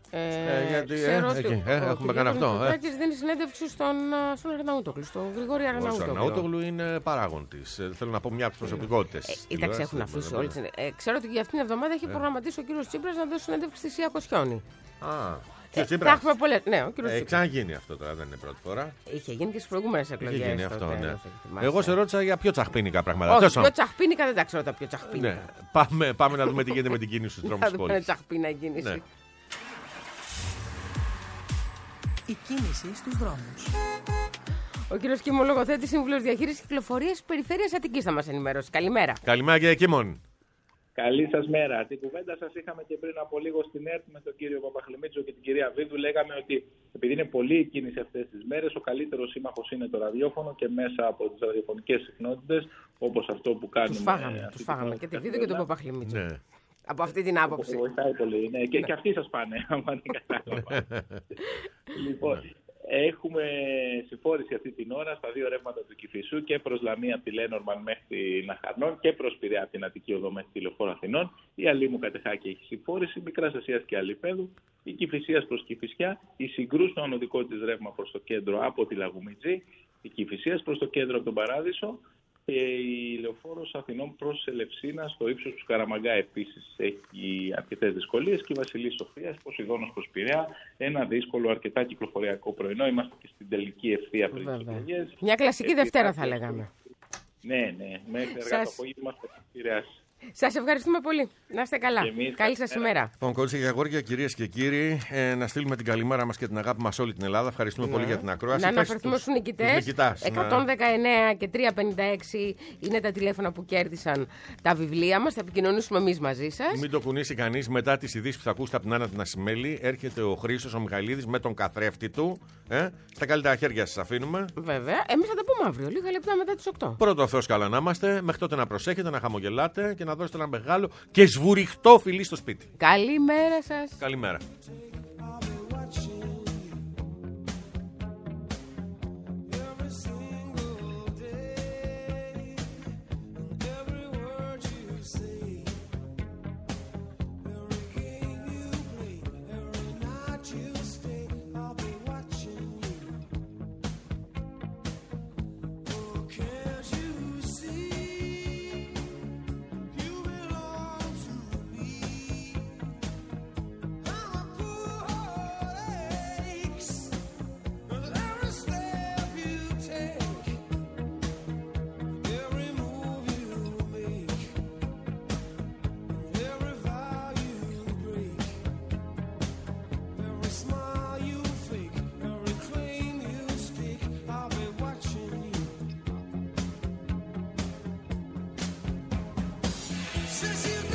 Έχουμε κανένα αυτό. Ο Τάκης δίνει συνέντευξη στον Αρναούτογλου, στον Γρηγόρη Αρναούτογλου. Ο Αρναούτογλου είναι παράγον της. Θέλω να πω μια από τις προσωπικότητες. Εντάξει, έχουν αφήσει όλες. Ξέρω ότι για αυτήν την εβδομάδα έχει προγραμματίσει ο κύριος Τσίπρας να δώσει συνέντευξη στη Σία Κοσιόνη. Θα έχουμε πολλές. Ναι, ο κύριος Τσίπρας. Ξαναγίνει αυτό τώρα, δεν είναι πρώτη φορά. Είχε γίνει και στις προηγούμενες εκλογές. Είχε γίνει αυτό, ναι. Εγώ σε ρώτησα για πιο τσαχπίνικα πράγματα. Όχι, πιο τσαχπίνικα δεν τα ξέρω τα πιο τσαχπίνικα. Πάμε να δούμε τι γίνεται με την κίνηση στους δρόμους της πόλης. Είναι τσαχπίνα κίνηση. Η κίνηση στους δρόμους. Ο κύριος Κίμων, λογοθέτης, σύμβουλος διαχείρισης κυκλοφορίας Περιφέρειας Αττικής, θα μας ενημερώσει. Καλημέρα. Καλημέρα, κύριε Κίμων. Καλή σας μέρα. Την κουβέντα σας είχαμε και πριν από λίγο στην ΕΡΤ με τον κύριο Παπαχλημίτσο και την κυρία Βίδου. Λέγαμε ότι επειδή είναι πολύ η κίνηση αυτές τις μέρες, ο καλύτερος σύμμαχος είναι το ραδιόφωνο και μέσα από τις ραδιοφωνικές συχνότητες, όπως αυτό που κάνουμε. Τους φάγαμε και τη Βίδου και τον Παπαχλημίτσο. Ναι. Από αυτή την άποψη. Βοηθάει πολύ. Ναι. Και αυτοί σας πάνε, άμα δεν κατάλαβα. Λοιπόν, έχουμε συμφόρηση αυτή την ώρα στα δύο ρεύματα του Κηφισού και προς Λαμία από τη Λένορμαν μέχρι την Αχαρνών και προς Πειραιά από την Αττική Οδό μέχρι τη Λεωφόρο Αθηνών. Η Αλήμου Κατεχάκη έχει συμφόρηση, Μικράς Ασίας και Αλιπέδου, η Κηφισίας προς Κηφισιά, η Συγκρού στο ονοδικό της ρεύμα προς το κέντρο από τη Λαγουμιτζή, η Κηφισίας προς το κέντρο από τον Παράδεισο και η Λεωφόρος Αθηνών προς Ελευσίνα στο ύψος του Καραμαγκά επίσης έχει αρκετές δυσκολίες και η Βασιλής Σοφίας Ποσειδώνος προς Πειραιά, ένα δύσκολο αρκετά κυκλοφοριακό πρωινό. Είμαστε και στην τελική ευθεία πριν τις εκλογές. Μια κλασική Δευτέρα θα λέγαμε. Ναι, μέχρι αργά το απόγευμα θα επηρεάσει. Σας ευχαριστούμε πολύ. Να είστε καλά. Καλή σας ημέρα. Λοιπόν, κορίτσια και αγόρια, κυρίες και κύριοι, να στείλουμε την καλημέρα μας και την αγάπη μας σε όλη την Ελλάδα. Ευχαριστούμε πολύ για την ακρόαση. Να αναφερθούμε στους νικητές. 119 και 356 είναι τα τηλέφωνα που κέρδισαν τα βιβλία μας. Θα επικοινωνήσουμε εμείς μαζί σας. Μην το κουνήσει κανείς. Μετά τις ειδήσεις που θα ακούσετε από την Άννα την Ασημέλη, έρχεται ο Χρήστος ο Μιχαηλίδης με τον καθρέφτη του. Στα καλύτερα χέρια σας αφήνουμε. Βέβαια. Εμείς θα τα πούμε αύριο, λίγα λεπτά μετά τις 8. Πρώτο Θεός καλά να είμαστε. Μέχρι τότε να προσέχετε, να χαμογελάτε και να δώσετε ένα μεγάλο και σβουριχτό φιλί στο σπίτι. Καλημέρα σας. Καλημέρα. Since you